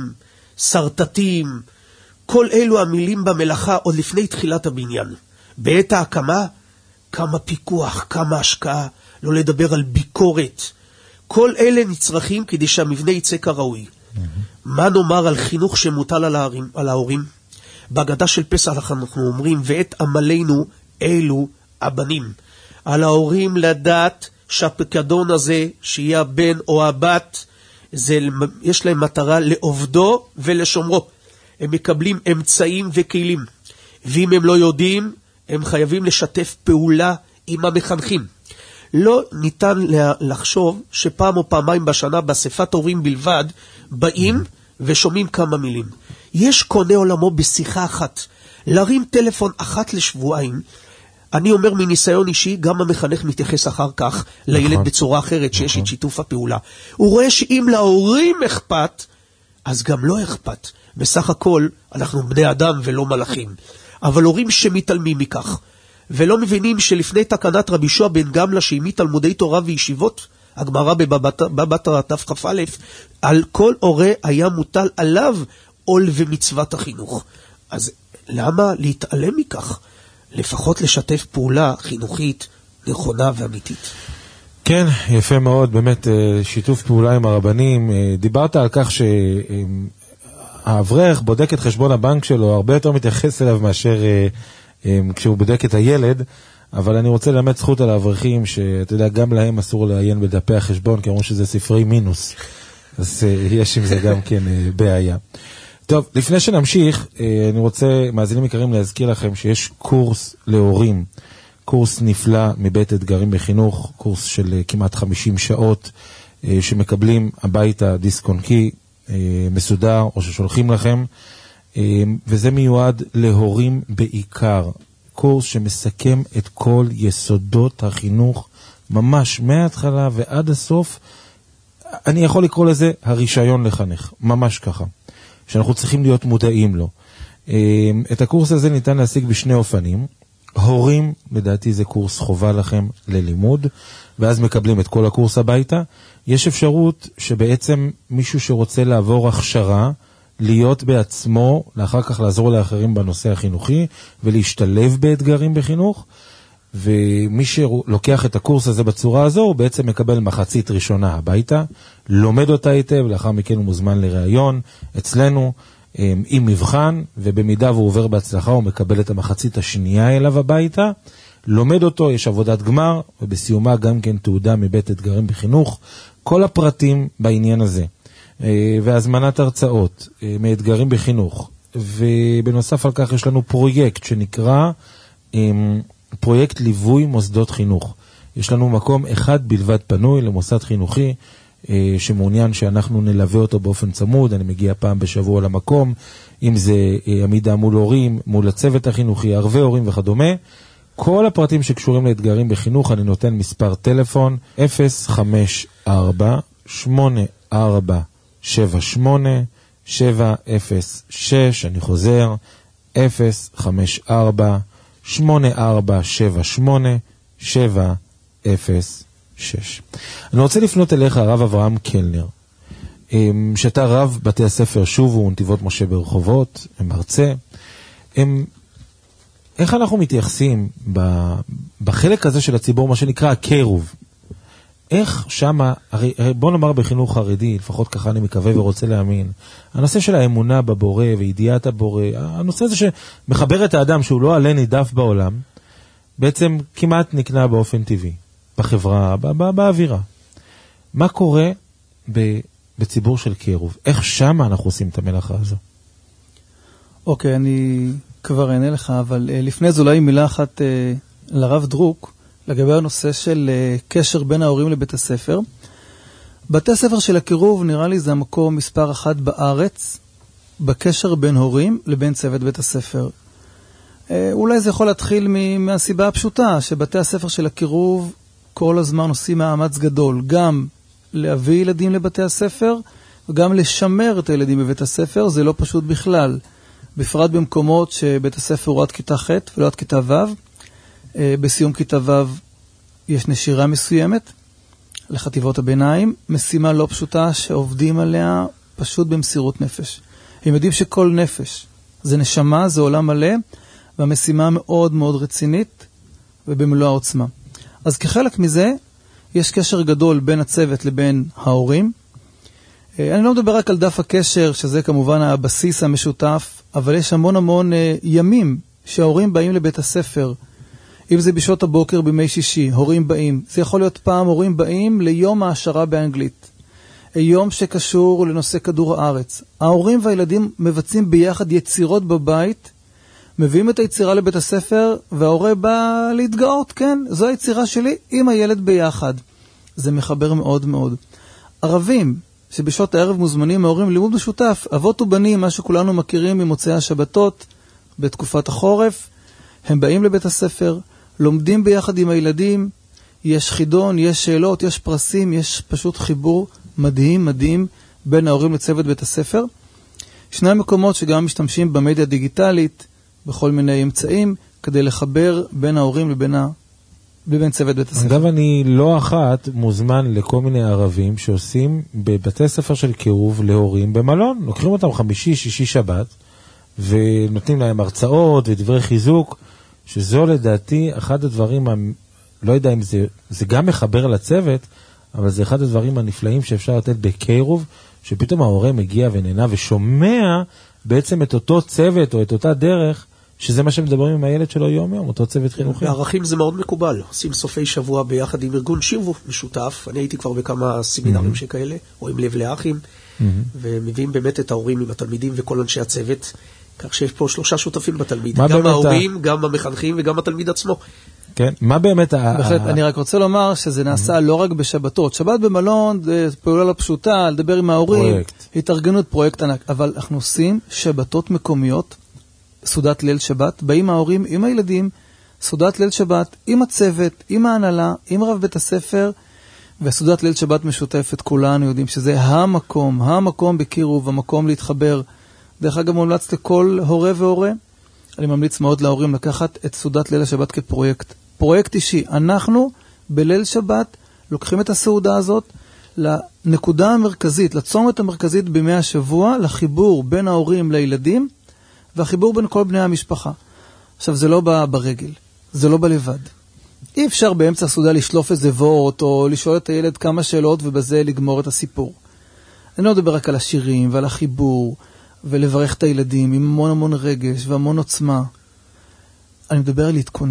סרטטים, כל אלו המילים במלאכה עוד לפני תחילת הבניין. בעת ההקמה, כמה פיקוח, כמה השקעה, לא לדבר על ביקורת. כל אלה נצרכים כדי שהמבנה יצא כראוי. Mm-hmm. מה נאמר על חינוך שמוטל על ההורים? על ההורים? בהגדה של פסח אנחנו אומרים, ואת עמלנו אלו הבנים. על ההורים לדעת שהפקדון הזה, שיהיה הבן או הבת, זה, יש להם מטרה לעובדו ולשומרו. הם מקבלים אמצעים וכלים. ואם הם לא יודעים, הם חייבים לשתף פעולה עם המחנכים. לא ניתן לחשוב שפעם או פעמיים בשנה באספת הורים בלבד באים ושומעים כמה מילים. יש קונה עולמו בשיחה אחת. להרים טלפון אחת לשבועיים. אני אומר מניסיון אישי, גם המחנך מתייחס אחר כך לילד בצורה אחרת, שיש את שיתוף הפעולה. הוא רואה שאם להורים אכפת, אז גם לא אכפת. בסך הכל אנחנו בני אדם ולא מלאכים. אבל הורים שמתעלמים מכך, ולא מבינים שלפני תקנת רבי יהושע בן גמלא שהעמיד תלמודי תורה וישיבות, הגמרא בבבא בתרא דף כ"א, על כל הורה היה מוטל עליו עול ומצוות החינוך. אז למה להתעלם מכך? לפחות לשתף פעולה חינוכית נכונה ואמיתית. כן, יפה מאוד, באמת שיתוף פעולה עם הרבנים. דיברת על כך שהאברך בודק את חשבון הבנק שלו, הרבה יותר מתייחס אליו מאשר כשהוא בודק את הילד, אבל אני רוצה ללמד זכות על האברכים, שאתה יודע, גם להם אסור לעיין בדפי החשבון, כי אמרו שזה ספרי מינוס, אז יש עם זה גם כן בעיה. טוב, לפני שנמשיך, אני רוצה, מאזינים יקרים, להזכיר לכם שיש קורס להורים, קורס נפלא מבית אתגרים בחינוך, קורס של כמעט חמישים שעות, שמקבלים הביתה דיסק און קי מסודר, או ששולחים לכם, וזה מיועד להורים בעיקר. קורס שמסכם את כל יסודות החינוך, ממש מההתחלה ועד הסוף. אני יכול לקרוא לזה הרישיון לחנך, ממש ככה, שאנחנו צריכים להיות מודעים לו. את הקורס הזה ניתן להשיג בשני אופנים. הורים, לדעתי זה קורס חובה לכם ללימוד, ואז מקבלים את כל הקורס הביתה. יש אפשרות שבעצם מישהו שרוצה לעבור הכשרה, להיות בעצמו, לאחר כך לעזור לאחרים בנושא החינוכי, ולהשתלב באתגרים בחינוך, ומי שלוקח את הקורס הזה בצורה הזו, הוא בעצם מקבל מחצית ראשונה הביתה, לומד אותה היטב, לאחר מכן הוא מוזמן לראיון אצלנו, עם מבחן, ובמידה והוא עובר בהצלחה, הוא מקבל את המחצית השנייה אליו הביתה, לומד אותו, יש עבודת גמר, ובסיומה גם כן תעודה מבית אתגרים בחינוך. כל הפרטים בעניין הזה, והזמנת הרצאות מאתגרים בחינוך, ובנוסף על כך יש לנו פרויקט שנקרא פרויקט ליווי מוסדות חינוך. יש לנו מקום אחד בלבד פנוי למוסד חינוכי, שמעוניין שאנחנו נלווה אותו באופן צמוד. אני מגיע פעם בשבוע למקום, אם זה עמידה מול הורים, מול הצוות החינוכי, ערבי הורים וכדומה. כל הפרטים שקשורים לאתגרים בחינוך, אני נותן מספר טלפון אפס חמש ארבע שמונה ארבע שבע שמונה שבע אפס שש, אני חוזר, אפס חמש ארבע שמונה ארבע שבע שמונה שבע אפס שש. אני רוצה לפנות אליך, הרב אברהם קלנר, שאתה רב בתי הספר שובו ונתיבות משה ברחובות, מרצה. איך אנחנו מתייחסים בחלק הזה של הציבור, מה שנקרא הקירוב? איך שמה, הרי, בוא נאמר בחינוך חרדי, לפחות ככה אני מקווה ורוצה להאמין, הנושא של האמונה בבורא וידיעת הבורא, הנושא הזה שמחבר את האדם שהוא לא עלה נידף בעולם, בעצם כמעט נקנה באופן טבעי, בחברה, בא, באווירה. מה קורה בציבור של קירוב? איך שמה אנחנו עושים את המלאכה הזו? אוקיי, אני כבר אענה לך, אבל לפני זה אולי מילה אחת לרב דרוק, לגבי הנושא של קשר בין ההורים לבית הספר. בתי הספר של הקירוב נראה לי זה המקום מספר אחת בארץ, בקשר בין הורים לבין צוות בית הספר. אולי זה יכול להתחיל מהסיבה הפשוטה, שבתי הספר של הקירוב כל הזמן עושים מאמץ גדול, גם להביא ילדים לבתי הספר, וגם לשמר את הילדים בבית הספר. זה לא פשוט בכלל, בפרט במקומות שבית הספר הוא עד כיתה ח' ולא עד כיתה ו'. בסיום כיתה ו' יש נשירה מסוימת לחטיבות הביניים, משימה לא פשוטה שעובדים עליה פשוט במסירות נפש. הם יודעים שכל נפש זה נשמה, זה עולם מלא, והמשימה מאוד מאוד רצינית ובמלוא העוצמה. אז כחלק מזה יש קשר גדול בין הצוות לבין ההורים. אני לא מדבר רק על דף הקשר, שזה כמובן הבסיס המשותף, אבל יש המון המון ימים שההורים באים לבית הספר, אם זה בשעות הבוקר בימי שישי, הורים באים. זה יכול להיות פעם הורים באים ליום העשרה באנגלית. יום שקשור לנושא כדור הארץ. ההורים והילדים מבצעים ביחד יצירות בבית, מביאים את היצירה לבית הספר, וההורה בא להתגאות, כן, זו היצירה שלי עם הילד ביחד. זה מחבר מאוד מאוד. ערבים, שבשעות הערב מוזמנים ההורים לימוד משותף, אבות ובנים, מה שכולנו מכירים ממוצאי השבתות, בתקופת החורף, הם באים לבית הספר, לומדים ביחד עם הילדים, יש חידון, יש שאלות, יש פרסים, יש פשוט חיבור מדהים, מדהים, בין ההורים לצוות בית הספר. שני מקומות שגם משתמשים במדיה הדיגיטלית, בכל מיני אמצעים, כדי לחבר בין ההורים לבין, ה... לבין צוות בית הספר. אגב, אני לא אחת מוזמן לכל מיני ערבים שעושים בבתי ספר של קירוב להורים במלון. לוקחים אותם חמישי, שישי, שבת, ונותנים להם הרצאות ודברי חיזוק, שזו לדעתי אחד הדברים, לא יודע אם זה, זה גם מחבר לצוות, אבל זה אחד הדברים הנפלאים שאפשר לתת בקירוב, שפתאום ההורה מגיע ונהנה ושומע בעצם את אותו צוות או את אותה דרך, שזה מה שמדברים עם הילד שלו יום יום, אותו צוות חינוכי. בערכים זה מאוד מקובל, עושים סופי שבוע ביחד עם ארגון שירבו משותף, אני הייתי כבר בכמה סמינרים שכאלה, או עם לב לאחים, ומביאים באמת את ההורים עם התלמידים וכל אנשי הצוות, כך שיש פה שלושה שותפים בתלמיד, גם ההורים, ה... גם המחנכים וגם התלמיד עצמו. כן, מה באמת ה... בהחלט, אני רק רוצה לומר שזה נעשה לא רק בשבתות. שבת במלון זה פעולה לא פשוטה, לדבר עם ההורים, התארגנות, פרויקט ענק, אבל אנחנו עושים שבתות מקומיות, סעודת ליל שבת, באים ההורים עם הילדים, סעודת ליל שבת, עם הצוות, עם ההנהלה, עם רב בית הספר, וסעודת ליל שבת משותפת, כולנו יודעים שזה המקום, המקום בקירוב, המקום להתחבר. דרך אגב, ממליץ לכל הורה והורה, אני ממליץ מאוד להורים לקחת את סעודת ליל השבת כפרויקט. פרויקט אישי. אנחנו בליל שבת לוקחים את הסעודה הזאת לנקודה המרכזית, לצומת המרכזית בימי השבוע, לחיבור בין ההורים לילדים, והחיבור בין כל בני המשפחה. עכשיו, זה לא בא ברגל, זה לא בא לבד. אי אפשר באמצע הסעודה לשלוף איזה וורט, או לשאול את הילד כמה שאלות, ובזה לגמור את הסיפור. אני לא מדבר רק על השירים ועל החיבור, ולברך את הילדים עם המון המון רגש והמון עוצמה. אני מדבר על להתכונן.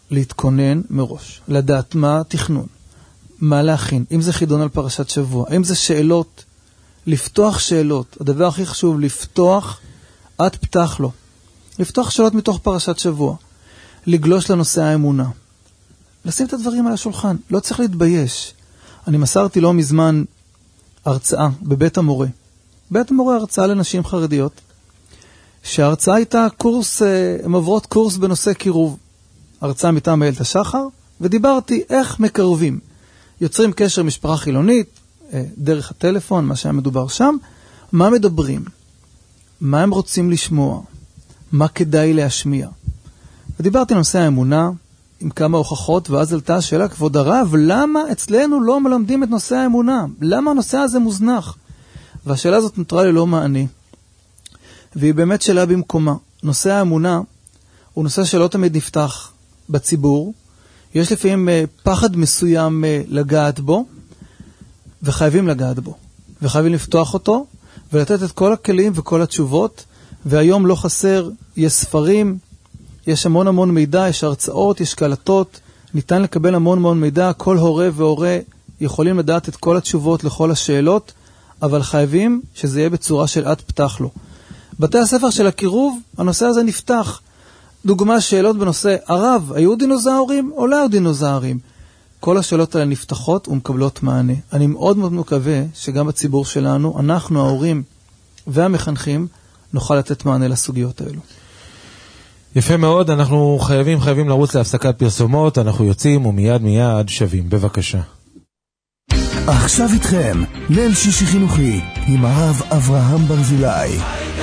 להתכונן מראש, לדעת מה תכנון, מה להכין, אם זה חידון על פרשת שבוע, אם זה שאלות, לפתוח שאלות, הדבר הכי חשוב, לפתוח, עד פתח לו, לפתוח שאלות מתוך פרשת שבוע, לגלוש לנושא האמונה, לשים את הדברים על השולחן, לא צריך להתבייש. אני מסרתי לא מזמן הרצאה בבית המורה, בית המורה הרצאה לנשים חרדיות, שההרצאה הייתה קורס, הם עוברות קורס בנושא קירוב, הרצאה מטעם איילת השחר, ודיברתי איך מקרבים, יוצרים קשר משפחה חילונית, דרך הטלפון, מה שהיה מדובר שם, מה מדברים, מה הם רוצים לשמוע, מה כדאי להשמיע. ודיברתי על נושא האמונה, עם כמה הוכחות, ואז עלתה השאלה, כבוד הרב, למה אצלנו לא מלמדים את נושא האמונה? למה הנושא הזה מוזנח? והשאלה הזאת נותרה ללא מענה. והיא באמת שאלה במקומה. נושא האמונה הוא נושא שלא תמיד נפתח בציבור. יש לפעמים פחד מסוים לגעת בו, וחייבים לגעת בו. וחייבים לפתוח אותו, ולתת את כל הכלים וכל התשובות. והיום לא חסר, יש ספרים, יש המון המון מידע, יש הרצאות, יש קלטות, ניתן לקבל המון המון מידע, כל הורה והורה יכולים לדעת את כל התשובות לכל השאלות, אבל חייבים שזה יהיה בצורה של עד פתח לו. בתי הספר של הקירוב, הנושא הזה נפתח. דוגמה, שאלות בנושא, הרב, היו דינוזאורים או לא היו דינוזאורים? כל השאלות האלה נפתחות ומקבלות מענה. אני מאוד מאוד מקווה שגם בציבור שלנו, אנחנו ההורים והמחנכים, נוכל לתת מענה לסוגיות האלו. יפה מאוד, אנחנו חייבים חייבים לרוץ להפסקת פרסומות, אנחנו יוצאים ומיד מיד שווים. בבקשה. עכשיו איתכם, ליל שישי חינוכי, עם הרב אברהם ברזילי.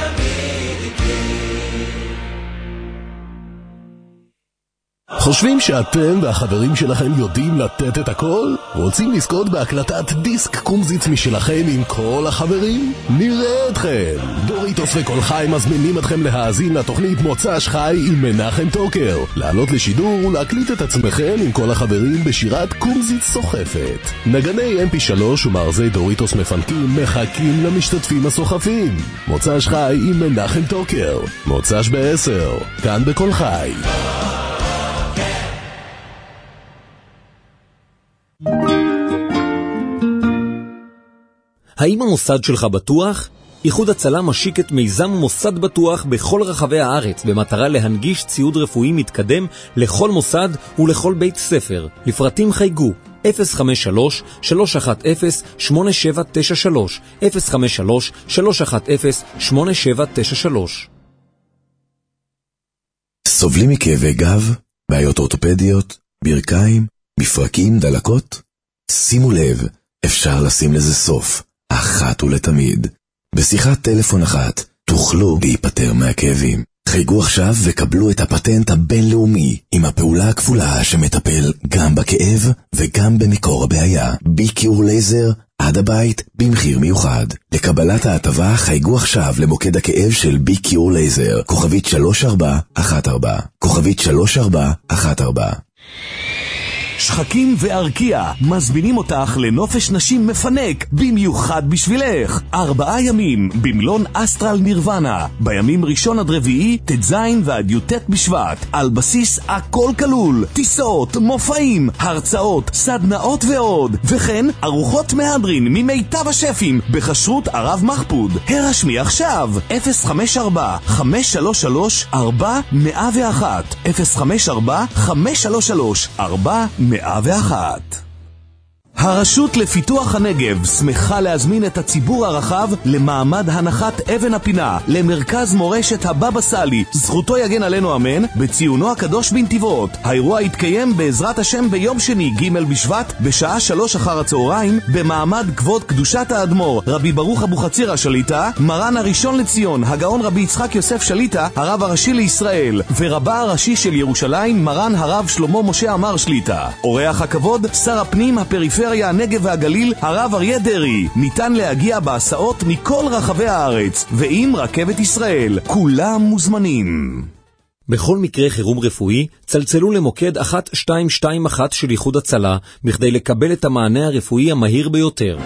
חושבים שאתם והחברים שלכם יודעים לתת את הכל? רוצים לזכות בהקלטת דיסק קומזיץ משלכם עם כל החברים? נראה אתכם! דוריטוס וכל חי מזמינים אתכם להאזין לתוכנית מוצ"ש חי עם מנחם טוקר, לעלות לשידור ולהקליט את עצמכם עם כל החברים בשירת קומזיץ סוחפת. נגני אם פי שלוש ומארזי דוריטוס מפנקים מחכים למשתתפים הסוחפים. מוצ"ש חי עם מנחם טוקר, מוצ"ש בעשר, כאן בכל חי. האם המוסד שלך בטוח? איחוד הצלה משיק את מיזם מוסד בטוח בכל רחבי הארץ במטרה להנגיש ציוד רפואי מתקדם לכל מוסד ולכל בית ספר. לפרטים חייגו אפס חמש שלוש שלוש אחת אפס שמונה שבע תשע שלוש אפס חמש שלוש שלוש אחת אפס שמונה שבע תשע שלוש. סובלים מכאבי גב, בעיות אורתופדיות, ברכיים, מפרקים, דלקות? שימו לב, אפשר לשים לזה סוף, אחת ולתמיד. בשיחת טלפון אחת תוכלו להיפטר מהכאבים. חייגו עכשיו וקבלו את הפטנט הבינלאומי עם הפעולה הכפולה שמטפל גם בכאב וגם במקור הבעיה. בי-קיור לייזר עד הבית במחיר מיוחד. לקבלת ההטבה חייגו עכשיו למוקד הכאב של בי-קיור לייזר, כוכבית שלוש ארבע אחת ארבע, כוכבית שלוש ארבע אחת ארבע. שחקים וארקיע מזמינים אותך לנופש נשים מפנק במיוחד בשבילך. ארבעה ימים במלון אסטרל נירוונה, בימים ראשון עד רביעי, תזין ועד יוטט בשבט, על בסיס הכל כלול, טיסות, מופעים, הרצאות, סדנאות ועוד, וכן ארוחות מהדרין ממיטב השפים בחשרות ערב מחפוד. הרשמי עכשיו אפס חמש ארבע חמש שלוש שלוש ארבע מאה ואחת אפס חמש ארבע חמש שלוש שלוש ארבע מאה ואחת. הרשות לפיתוח הנגב שמחה להזמין את הציבור הרחב למעמד הנחת אבן הפינה למרכז מורשת הבבא סאלי, זכותו יגן עלינו אמן, בציונו הקדוש בנתיבות. האירוע יתקיים בעזרת השם ביום שני ג' בשבט בשעה שלוש אחר הצהריים במעמד כבוד קדושת האדמו"ר רבי ברוך אבוחצירא שליט"א, מרן הראשון לציון הגאון רבי יצחק יוסף שליט"א, הרב הראשי לישראל, ורבה הראשי של ירושלים מרן הרב שלמה משה עמר שליט"א. אורח הכבוד שר הפנים הפריפריה הנגב והגליל הרב אריה דרעי. ניתן להגיע בהסעות מכל רחבי הארץ ועם רכבת ישראל. כולם מוזמנים. בכל מקרה חירום רפואי צלצלו למוקד אחת שתיים שתיים אחת של איחוד הצלה בכדי לקבל את המענה הרפואי המהיר ביותר.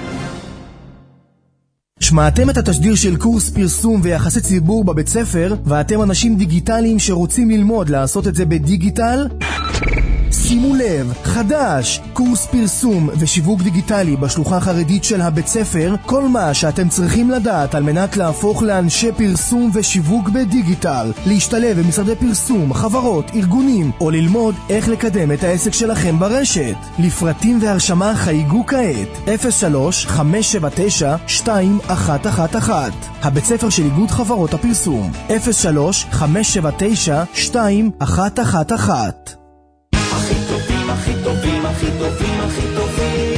שמעתם את התשדיר של קורס פרסום ויחסי ציבור בבית ספר, ואתם אנשים דיגיטליים שרוצים ללמוד לעשות את זה בדיגיטל? שימו לב, חדש, קורס פרסום ושיווק דיגיטלי בשלוחה החרדית של הבית ספר, כל מה שאתם צריכים לדעת על מנת להפוך לאנשי פרסום ושיווק בדיגיטל, להשתלב במשרדי פרסום, חברות, ארגונים, או ללמוד איך לקדם את העסק שלכם ברשת. לפרטים והרשמה חייגו כעת, אפס שלוש חמש שבע תשע שתיים אחת אחת אחת. הבית ספר של איגוד חברות הפרסום, אפס שלוש חמש שבע תשע שתיים אחת אחת אחת. הכי טובים, הכי טובים, הכי טובים, הכי טובים.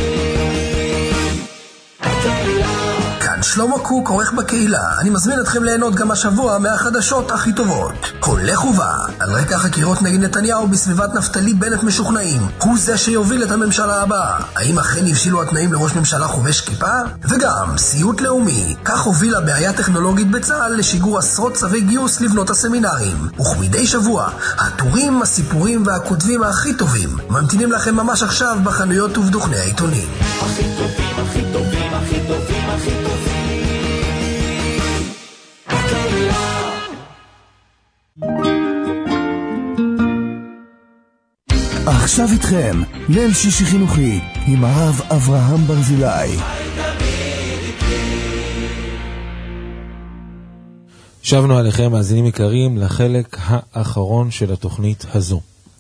כאן שלמה קוק, עורך בקהילה. אני מזמין אתכם ליהנות גם השבוע מהחדשות הכי טובות. הולך ובא, על רקע חקירות נגד נתניהו בסביבת נפתלי בנט משוכנעים, הוא זה שיוביל את הממשלה הבאה. האם אכן הבשילו התנאים לראש ממשלה חובש כיפה? וגם סיוט לאומי, כך הובילה בעיה טכנולוגית בצה"ל לשיגור עשרות צווי גיוס לבנות הסמינרים. וכמדי שבוע, הטורים, הסיפורים והכותבים הכי טובים ממתינים לכם ממש עכשיו בחנויות ובדוכני העיתונים. הכי טובים, הכי טובים, הכי טובים, הכי טובים. עכשיו איתכם, ליל שישי חינוכי עם הרב אברהם ברזילי. שבנו עליכם, מאזינים יקרים, לחלק האחרון של התוכנית הזו.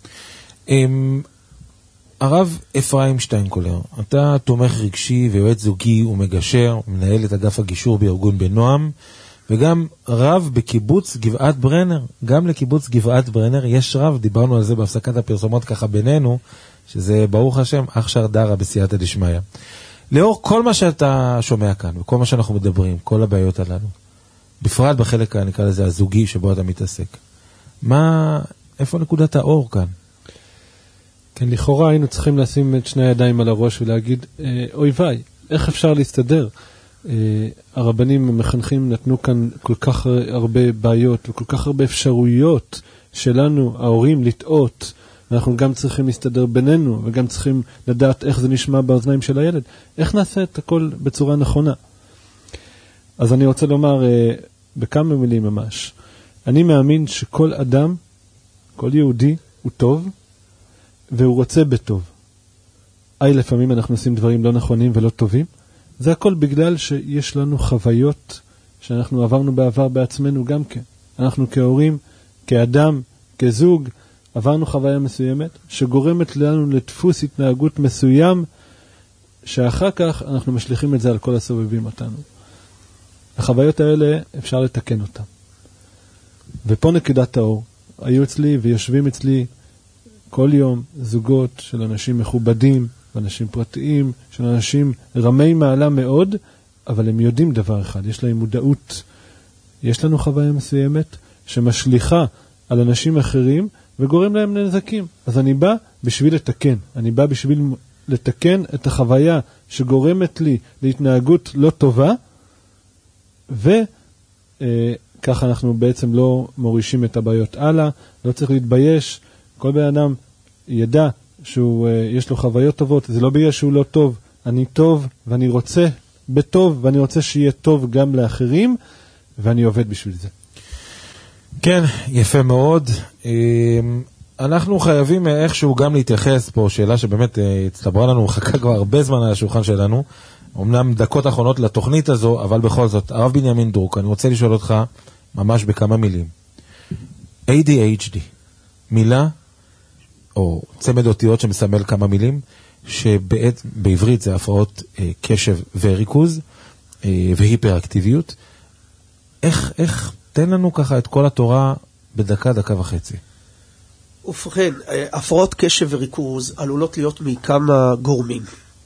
הרב אפרים שטיינקולר, אתה תומך רגשי ויועץ זוגי ומגשר, מנהל את אגף הגישור בארגון בנועם, וגם רב בקיבוץ גבעת ברנר. גם לקיבוץ גבעת ברנר יש רב, דיברנו על זה בהפסקת הפרסומות ככה בינינו, שזה ברוך השם אח שרדרה בסייעתא דשמיא. לאור כל מה שאתה שומע כאן וכל מה שאנחנו מדברים, כל הבעיות הללו, בפרט בחלק נקרא לזה הזוגי שבו אתה מתעסק, מה, איפה נקודת האור כאן? כן, לכאורה היינו צריכים לשים את שני הידיים על הראש ולהגיד, אוי ויי, איך אפשר להסתדר? הרבנים המחנכים נתנו כאן כל כך הרבה בעיות וכל כך הרבה אפשרויות שלנו, ההורים, לטעות. אנחנו גם צריכים להסתדר בינינו וגם צריכים לדעת איך זה נשמע באוזניים של הילד. איך נעשה את הכל בצורה נכונה? אז אני רוצה לומר בכמה מילים ממש. אני מאמין שכל אדם, כל יהודי, הוא טוב והוא רוצה בטוב. אי, לפעמים אנחנו עושים דברים לא נכונים ולא טובים. זה הכל בגלל שיש לנו חוויות שאנחנו עברנו בעבר בעצמנו גם כן. אנחנו כהורים, כאדם, כזוג, עברנו חוויה מסוימת שגורמת לנו לדפוס התנהגות מסוים, שאחר כך אנחנו משליכים את זה על כל הסובבים אותנו. החוויות האלה אפשר לתקן אותן. ופה נקודת האור. היו אצלי ויושבים אצלי כל יום זוגות של אנשים מכובדים, אנשים פרטיים, של אנשים רמי מעלה מאוד, אבל הם יודעים דבר אחד, יש להם מודעות. יש לנו חוויה מסוימת שמשליחה על אנשים אחרים וגורם להם נזקים. אז אני בא בשביל לתקן. אני בא בשביל לתקן את החוויה שגורמת לי להתנהגות לא טובה, וככה אנחנו בעצם לא מורישים את הבעיות הלאה. לא צריך להתבייש. כל בן אדם ידע שיש לו חוויות טובות, זה לא בגלל שהוא לא טוב, אני טוב ואני רוצה בטוב, ואני רוצה שיהיה טוב גם לאחרים, ואני עובד בשביל זה. כן, יפה מאוד. אנחנו חייבים איכשהו גם להתייחס פה, שאלה שבאמת הצטברה לנו, חכה כבר הרבה זמן על השולחן שלנו, אמנם דקות אחרונות לתוכנית הזו, אבל בכל זאת, הרב בנימין דרוק, אני רוצה לשאול אותך ממש בכמה מילים. איי די אייץ' די, מילה או צמד אותיות שמסמל כמה מילים, שבעברית זה הפרעות אה, קשב וריכוז אה, והיפראקטיביות. איך, איך, תן לנו ככה את כל התורה בדקה, דקה וחצי. ובכן, הפרעות קשב וריכוז עלולות להיות מכמה גורמים.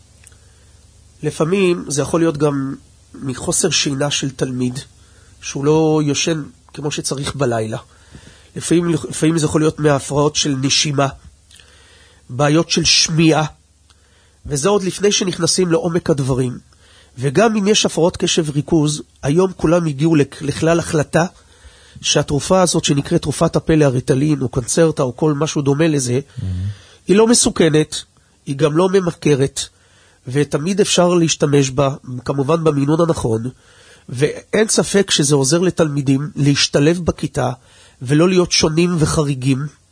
לפעמים זה יכול להיות גם מחוסר שינה של תלמיד, שהוא לא יושן כמו שצריך בלילה. לפעמים, לפעמים זה יכול להיות מהפרעות של נשימה, בעיות של שמיעה, וזה עוד לפני שנכנסים לעומק הדברים. וגם אם יש הפרעות קשב וריכוז, היום כולם הגיעו לכלל החלטה שהתרופה הזאת שנקראת תרופת הפלא הריטלין או קונצרטה או כל משהו דומה לזה, mm-hmm. היא לא מסוכנת, היא גם לא ממכרת, ותמיד אפשר להשתמש בה, כמובן במינון הנכון, ואין ספק שזה עוזר לתלמידים להשתלב בכיתה ולא להיות שונים וחריגים,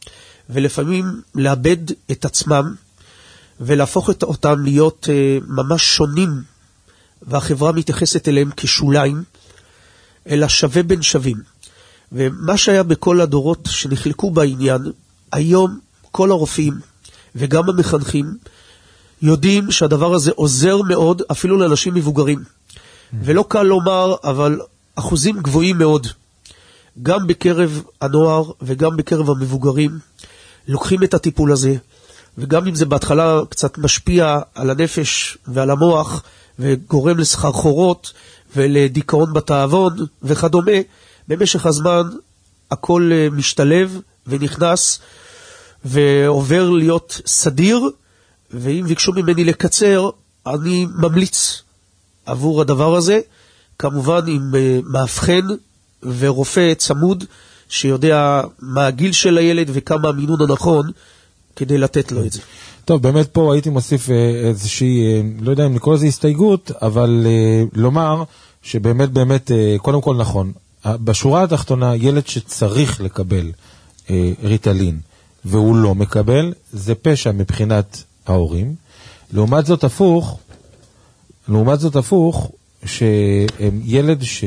ולפעמים לאבד את עצמם, ולהפוך את אותם להיות uh, ממש שונים, והחברה מתייחסת אליהם כשוליים, אלא שווה בין שווים. ומה שהיה בכל הדורות שנחלקו בעניין, היום כל הרופאים וגם המחנכים יודעים שהדבר הזה עוזר מאוד אפילו לאנשים מבוגרים. ולא קל לומר, אבל אחוזים גבוהים מאוד, גם בקרב הנוער וגם בקרב המבוגרים, לוקחים את הטיפול הזה, וגם אם זה בהתחלה קצת משפיע על הנפש ועל המוח, וגורם לסחרחורות ולדיכאון בתאבון וכדומה, במשך הזמן הכל משתלב ונכנס ועובר להיות סדיר, ואם ביקשו ממני לקצר, אני ממליץ עבור הדבר הזה, כמובן עם מאבחן ורופא צמוד, שיודע מה הגיל של הילד וכמה המינון הנכון, כדי לתת לו את זה. טוב, באמת פה הייתי מוסיף איזושהי, לא יודע אם לקרוא לזה הסתייגות, אבל לומר שבאמת באמת, קודם כל נכון, בשורה התחתונה, ילד שצריך לקבל ריטלין, והוא לא מקבל, זה פשע מבחינת ההורים. לעומת זאת הפוך, לעומת זאת הפוך, שילד ש,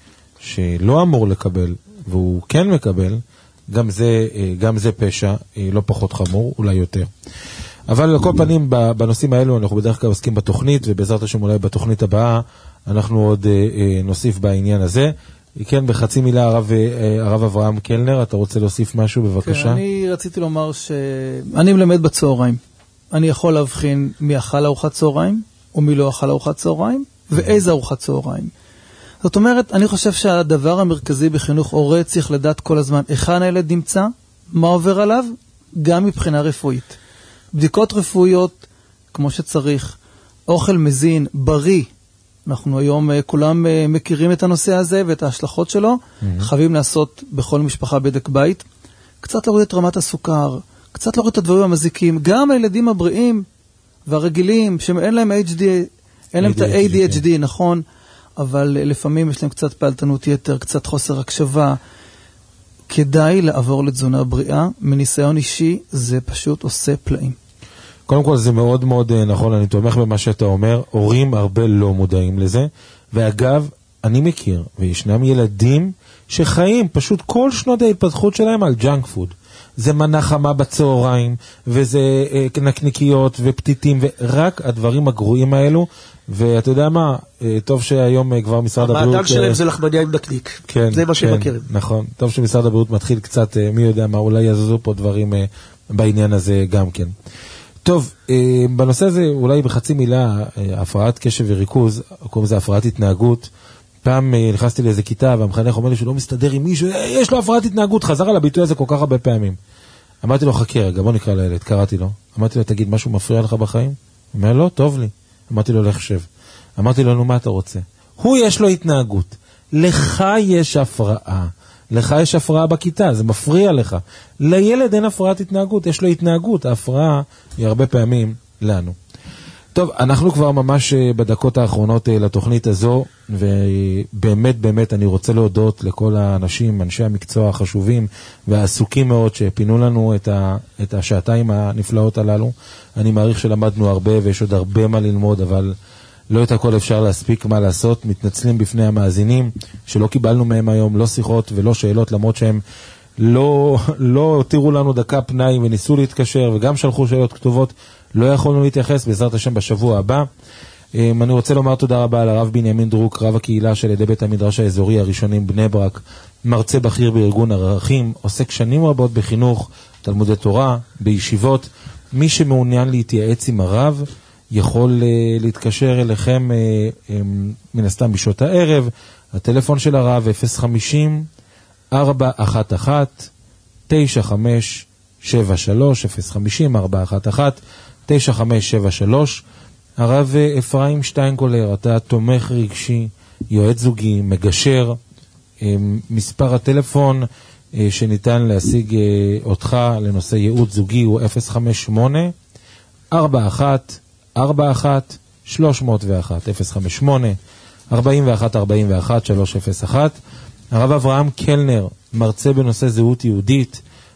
שלא אמור לקבל, והוא כן מקבל, גם זה, גם זה פשע, לא פחות חמור, אולי יותר. אבל על כל פנים, בנושאים האלו, אנחנו בדרך כלל עוסקים בתוכנית, ובעזרת השם אולי בתוכנית הבאה, אנחנו עוד נוסיף בעניין הזה. כן, בחצי מילה, הרב, הרב אברהם קלנר, אתה רוצה להוסיף משהו, בבקשה? כן, אני רציתי לומר שאני מלמד בצהריים. אני יכול להבחין מי אכל ארוחת צהריים, ומי לא אכל ארוחת צהריים, ואיזה ארוחת צהריים. זאת אומרת, אני חושב שהדבר המרכזי בחינוך הורה צריך לדעת כל הזמן, היכן הילד נמצא, מה עובר עליו, גם מבחינה רפואית. בדיקות רפואיות, כמו שצריך, אוכל מזין, בריא, אנחנו היום כולם מכירים את הנושא הזה ואת ההשלכות שלו, mm-hmm. חייבים לעשות בכל משפחה בדק בית, קצת להוריד את רמת הסוכר, קצת להוריד את הדברים המזיקים, גם הילדים הבריאים והרגילים, שאין להם אייץ' די, אין להם את ה-איי די אייץ' די, נכון, אבל לפעמים יש להם קצת פעלתנות יתר, קצת חוסר הקשבה, כדאי לעבור לתזונה בריאה, מניסיון אישי זה פשוט עושה פלאים. קודם כל זה מאוד מאוד נכון, אני תומך במה שאתה אומר, הורים הרבה לא מודעים לזה, ואגב, אני מכיר, וישנם ילדים שחיים פשוט כל שנות ההתפתחות שלהם על ג'אנק פוד. זה מנה חמה בצהריים, וזה נקניקיות ופתיתים, ורק הדברים הגרועים האלו, ואתה יודע מה, טוב שהיום כבר משרד הבריאות... המעדן שלהם זה לחמניה עם נקניק, כן, זה מה כן, שמכירים. נכון, טוב שמשרד הבריאות מתחיל קצת, מי יודע מה, אולי יזוזו פה דברים בעניין הזה גם כן. טוב, בנושא הזה אולי בחצי מילה, הפרעת קשב וריכוז, קוראים לזה הפרעת התנהגות. פעם נכנסתי לאיזה כיתה והמחנך אומר לי שהוא לא מסתדר עם מישהו, יש לו הפרעת התנהגות, חזר על הביטוי הזה כל כך הרבה פעמים. אמרתי לו, חכה רגע, בוא נקרא לילד, קראתי לו. אמרתי לו, תגיד, משהו מפריע לך בחיים? הוא אומר, לא, טוב לי. אמרתי לו, לך שב. אמרתי לו, נו, מה אתה רוצה? הוא יש לו התנהגות. לך יש הפרעה. לך יש הפרעה בכיתה, זה מפריע לך. לילד אין הפרעת התנהגות, יש לו התנהגות. ההפרעה היא הרבה פעמים לנו. טוב, אנחנו כבר ממש בדקות האחרונות לתוכנית הזו, ובאמת באמת אני רוצה להודות לכל האנשים, אנשי המקצוע החשובים והעסוקים מאוד שפינו לנו את, ה, את השעתיים הנפלאות הללו. אני מעריך שלמדנו הרבה ויש עוד הרבה מה ללמוד, אבל לא את הכל אפשר להספיק מה לעשות. מתנצלים בפני המאזינים שלא קיבלנו מהם היום לא שיחות ולא שאלות, למרות שהם לא, לא הותירו לנו דקה פנאי וניסו להתקשר וגם שלחו שאלות כתובות. לא יכולנו להתייחס, בעזרת השם בשבוע הבא. אני רוצה לומר תודה רבה לרב בנימין דרוק, רב הקהילה של ידי בית המדרש האזורי הראשונים בני ברק, מרצה בכיר בארגון ערכים, עוסק שנים רבות בחינוך, תלמודי תורה, בישיבות. מי שמעוניין להתייעץ עם הרב, יכול להתקשר אליכם מן הסתם בשעות הערב. הטלפון של הרב אפס חמישים ארבע אחת אחת תשע חמש שבע שלוש, אפס חמישים ארבע אחת אחת תשע חמש שבע שלוש. הרב אפרים שטיינקולר, אתה תומך רגשי, יועץ זוגי, מגשר. מספר הטלפון שניתן להשיג אותך לנושא ייעוץ זוגי הוא אפס חמש שמונה ארבע אחת ארבע אחת שלוש מאות ואחת, אפס חמש שמונה ארבע אחת ארבע אחת שלוש אפס אחת. הרב אברהם קלנר, מרצה בנושא זהות יהודית,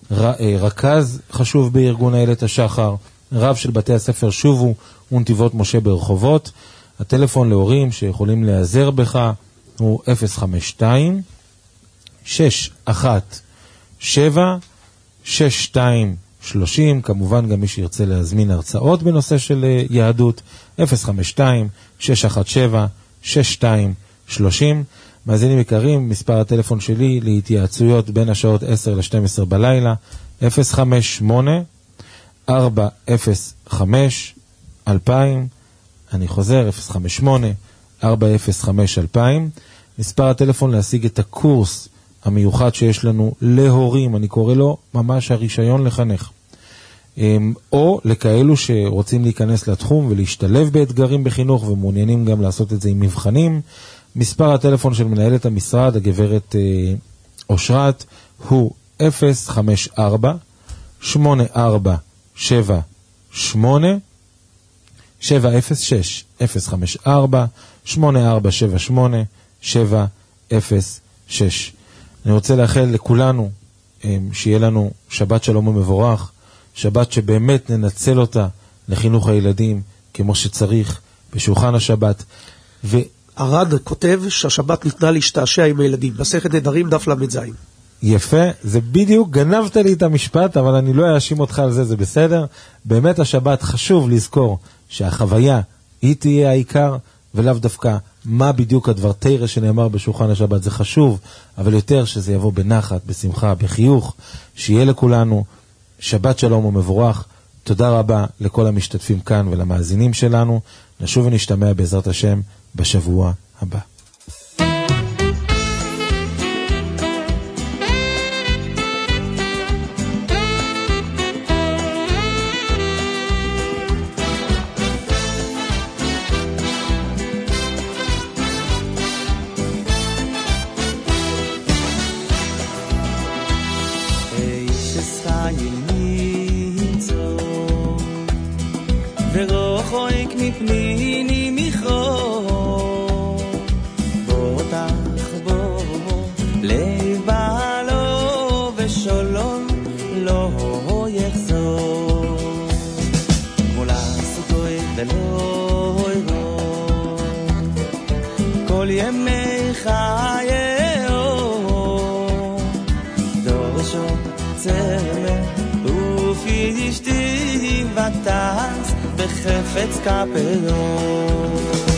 רכז חשוב בארגון איילת השחר, רב של בתי הספר שובו ונתיבות משה ברחובות. הטלפון להורים שיכולים להיעזר בך הוא אפס חמש שתיים שש אחת שבע שש שתיים שלושים. כמובן גם מי שירצה להזמין הרצאות בנושא של יהדות, אפס חמש שתיים שש אחת שבע שש שתיים שלושים. מאזינים יקרים, מספר הטלפון שלי להתייעצויות בין השעות עשר ל-שתים עשרה בלילה, אפס חמש שמונה ארבע אפס חמש אלפיים. אני חוזר, אפס חמש שמונה ארבע אפס חמש אלפיים. מספר הטלפון להשיג את הקורס המיוחד שיש לנו להורים, אני קורא לו ממש הרישיון לחנך, או לכאלו שרוצים להיכנס לתחום ולהשתלב באתגרים בחינוך ומעוניינים גם לעשות את זה עם מבחנים. מספר הטלפון של מנהלת המשרד, הגברת אושרת, הוא אפס חמש ארבע שמונה ארבע שבע שמונה שבע אפס שש, אפס חמש ארבע שמונה ארבע שבע שמונה שבע אפס שש. אני רוצה לאחל לכולנו שיהיה לנו שבת שלום ומבורך, שבת שבאמת ננצל אותה לחינוך הילדים כמו שצריך בשולחן השבת. ו... ארד כותב שהשבת ניתנה להשתעשע עם הילדים, מסכת נדרים דף למד זין. יפה, זה בדיוק, גנבת לי את המשפט, אבל אני לא אאשים אותך על זה, זה בסדר. באמת השבת חשוב לזכור שהחוויה היא תהיה העיקר, ולאו דווקא מה בדיוק הדבר תירא שנאמר בשולחן השבת, זה חשוב, אבל יותר שזה יבוא בנחת, בשמחה, בחיוך, שיהיה לכולנו שבת שלום ומבורך. תודה רבה לכל המשתתפים כאן ולמאזינים שלנו. נשוב ונשתמע בעזרת השם בשבוע הבא. בחפץ כפיות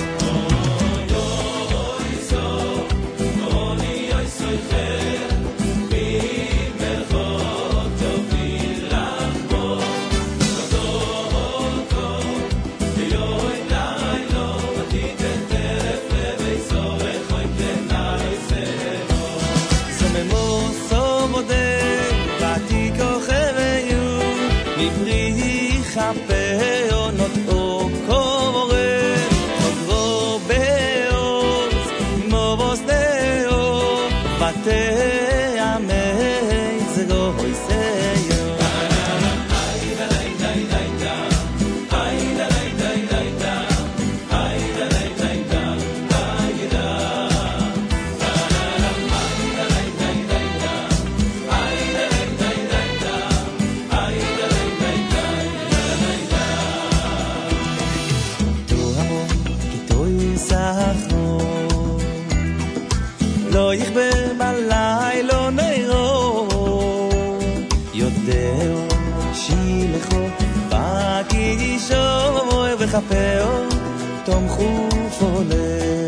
כפאו תומכו פולה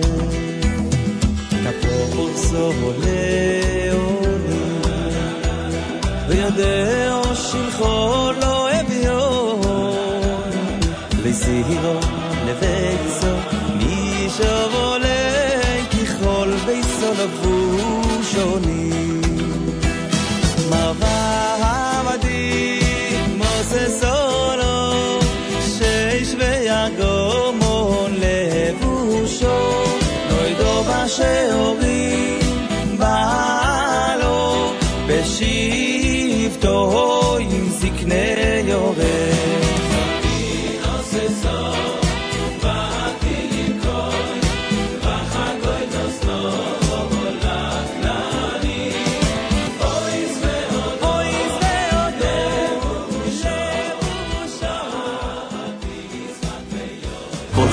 כפור סולה עולה וידעו שלחו לא הביאו לסירו לביסו מישוב עולה ככל ביסו לבושונים מרווה עמדי מוססונו ויגומון לבושו לא ידעו בשעורים בעלו בשבטו עם זקני יורד Ois veo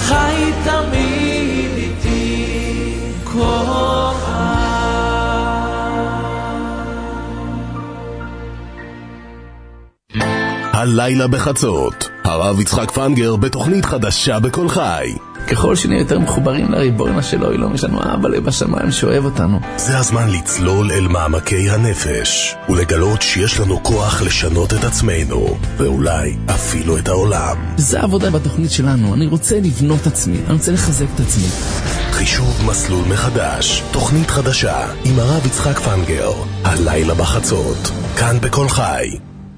חי תמיד איתי כל הלילה בחצות, הרב יצחק פנגר בתוכנית חדשה בכל חי. ככל שנהיה יותר מחוברים לריבונו של עולם, יש לנו אבא לב בשמיים שאוהב אותנו. זה הזמן לצלול אל מעמקי הנפש ולגלות שיש לנו כוח לשנות את עצמנו ואולי אפילו את העולם. זה העבודה בתוכנית שלנו. אני רוצה לבנות עצמי, אני רוצה לחזק את עצמי. חישוב מסלול מחדש, תוכנית חדשה עם הרב יצחק פנגר, הלילה בחצות, כאן בכל חי.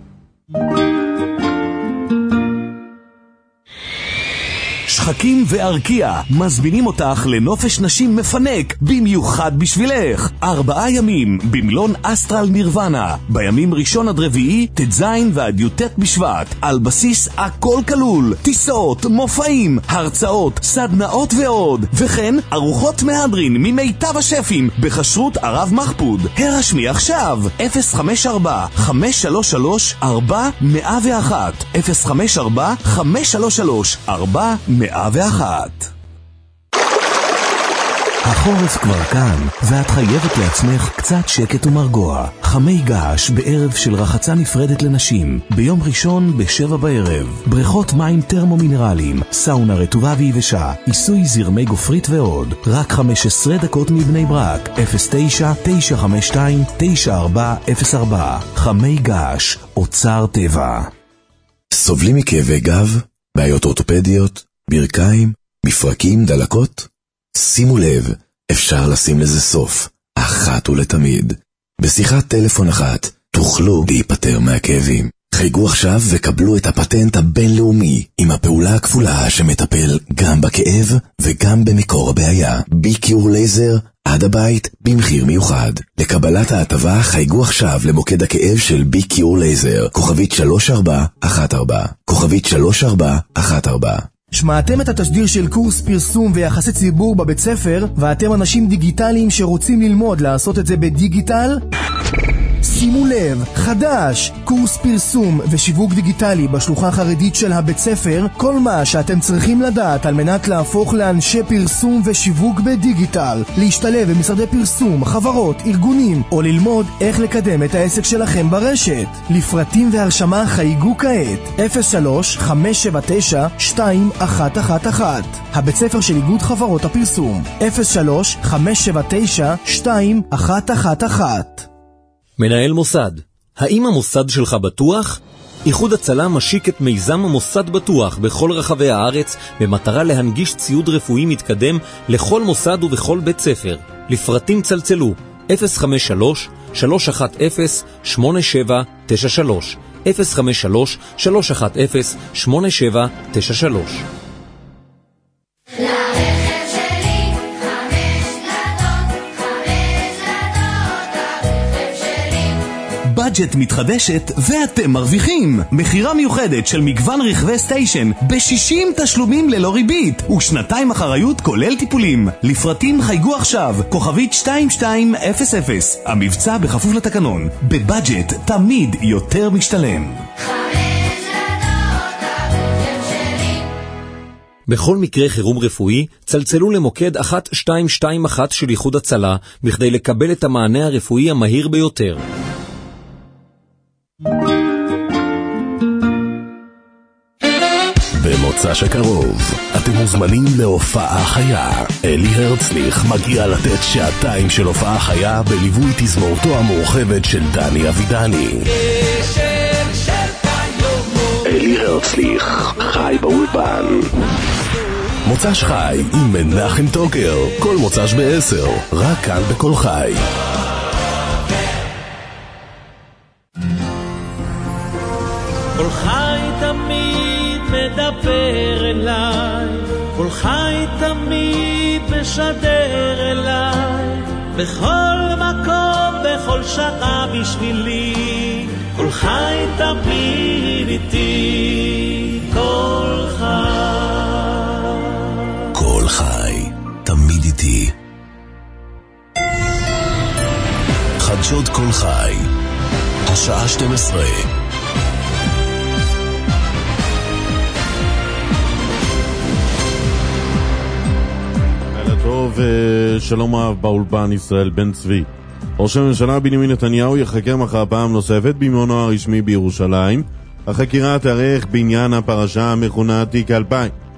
שחקים וארקיע מזמינים אותך לנופש נשים מפנק במיוחד בשבילך. ארבעה ימים במלון אסטרל נירוונה, בימים ראשון עד רביעי, תזין ועד י"ט בשבט, על בסיס הכל כלול, טיסות, מופעים, הרצאות, סדנאות ועוד, וכן ארוחות מהדרין ממיטב השפים בחשרות הרב מחפוד. הרשמי עכשיו אפס חמש ארבע חמש שלוש שלוש ארבע מאה ואחת אפס חמש ארבע חמש שלוש שלוש ארבע מאה ואחת. החורף כבר כאן, ואת חייבת לעצמך קצת שקט ומרגוע. חמי געש בערב של רחצה נפרדת לנשים, ביום ראשון בשבע בערב. בריכות מים טרמומינרליים, סאונה רטובה ויבשה, עיסוי זרמי גופרית ועוד. רק חמש עשרה דקות מבני ברק, אפס תשע תשע חמש שתיים תשע ארבע אפס ארבע. חמי געש, אוצר טבע. סובלים מכאבי גב, בעיות אורתופדיות, ברכיים, מפרקים, דלקות? שימו לב, אפשר לשים לזה סוף, אחת ולתמיד. בשיחת טלפון אחת תוכלו להיפטר מהכאבים. חייגו עכשיו וקבלו את הפטנט הבינלאומי עם הפעולה הכפולה שמטפל גם בכאב וגם במקור הבעיה. ביקיור לייזר עד הבית במחיר מיוחד. לקבלת ההטבה חייגו עכשיו למוקד הכאב של ביקיור לייזר, כוכבית שלוש ארבע אחת ארבע, כוכבית שלוש ארבע אחת ארבע. שמעתם את התשדיר של קורס פרסום ויחסי ציבור בבית ספר, ואתם אנשים דיגיטליים שרוצים ללמוד לעשות את זה בדיגיטל? שימו לב, חדש, קורס פרסום ושיווק דיגיטלי בשלוחה החרדית של הבית ספר, כל מה שאתם צריכים לדעת על מנת להפוך לאנשי פרסום ושיווק בדיגיטל, להשתלב במשרדי פרסום, חברות, ארגונים, או ללמוד איך לקדם את העסק שלכם ברשת. לפרטים והרשמה חייגו כעת, אפס שלוש חמש שבע תשע שתיים אחת אחת אחת. הבית ספר של איגוד חברות הפרסום, אפס שלוש חמש שבע תשע שתיים אחת אחת אחת. מנהל מוסד, האם המוסד שלך בטוח? איחוד הצלה משיק את מיזם המוסד בטוח בכל רחבי הארץ במטרה להנגיש ציוד רפואי מתקדם לכל מוסד ובכל בית ספר. לפרטים צלצלו אפס חמש שלוש שלוש אחת אפס שמונה שבע תשע שלוש אפס חמש שלוש שלוש אחת אפס שמונה שבע תשע שלוש. בדג'ט מתחדשת ואתם מרוויחים. מחירה מיוחדת של מגוון רכבי סטיישן ב-שישים תשלומים ללא ריבית ושנתיים אחריות כולל טיפולים. לפרטים חייגו עכשיו, כוכבית שתיים שתיים אפס אפס. המבצע בכפוף לתקנון. בבדג'ט תמיד יותר משתלם. בכל מקרה חירום רפואי, צלצלו למוקד אחת שתיים שתיים אחת של איחוד הצלה בכדי לקבל את המענה הרפואי המהיר ביותר. במוצא שקרוב אתם מוזמנים להופעה חיה. אלי הרצליך מגיע לתת שעתיים של הופעה חיה בליווי תזמורתו המורחבת של דני אבידני. אלי הרצליך חי באולפן. מוצ"ש חי עם מנחם טוקר, כל מוצ"ש בעשר, רק כאן בכל חי. כל חי תמיד מדבר אליי, כל חי תמיד משדר אליי, בכל מקום, בכל שעה בשבילי, כל חי תמיד איתי, כל חי. כל חי תמיד איתי. חדשות כל חי, השעה שתים עשרה. טוב, שלום רב באולפן ישראל בן צבי. ראש הממשלה בנימין נתניהו יחקר מחר פעם נוספת במעונו הרשמי בירושלים. החקירה תארך בעניין הפרשה המכונה תיק אלפיים.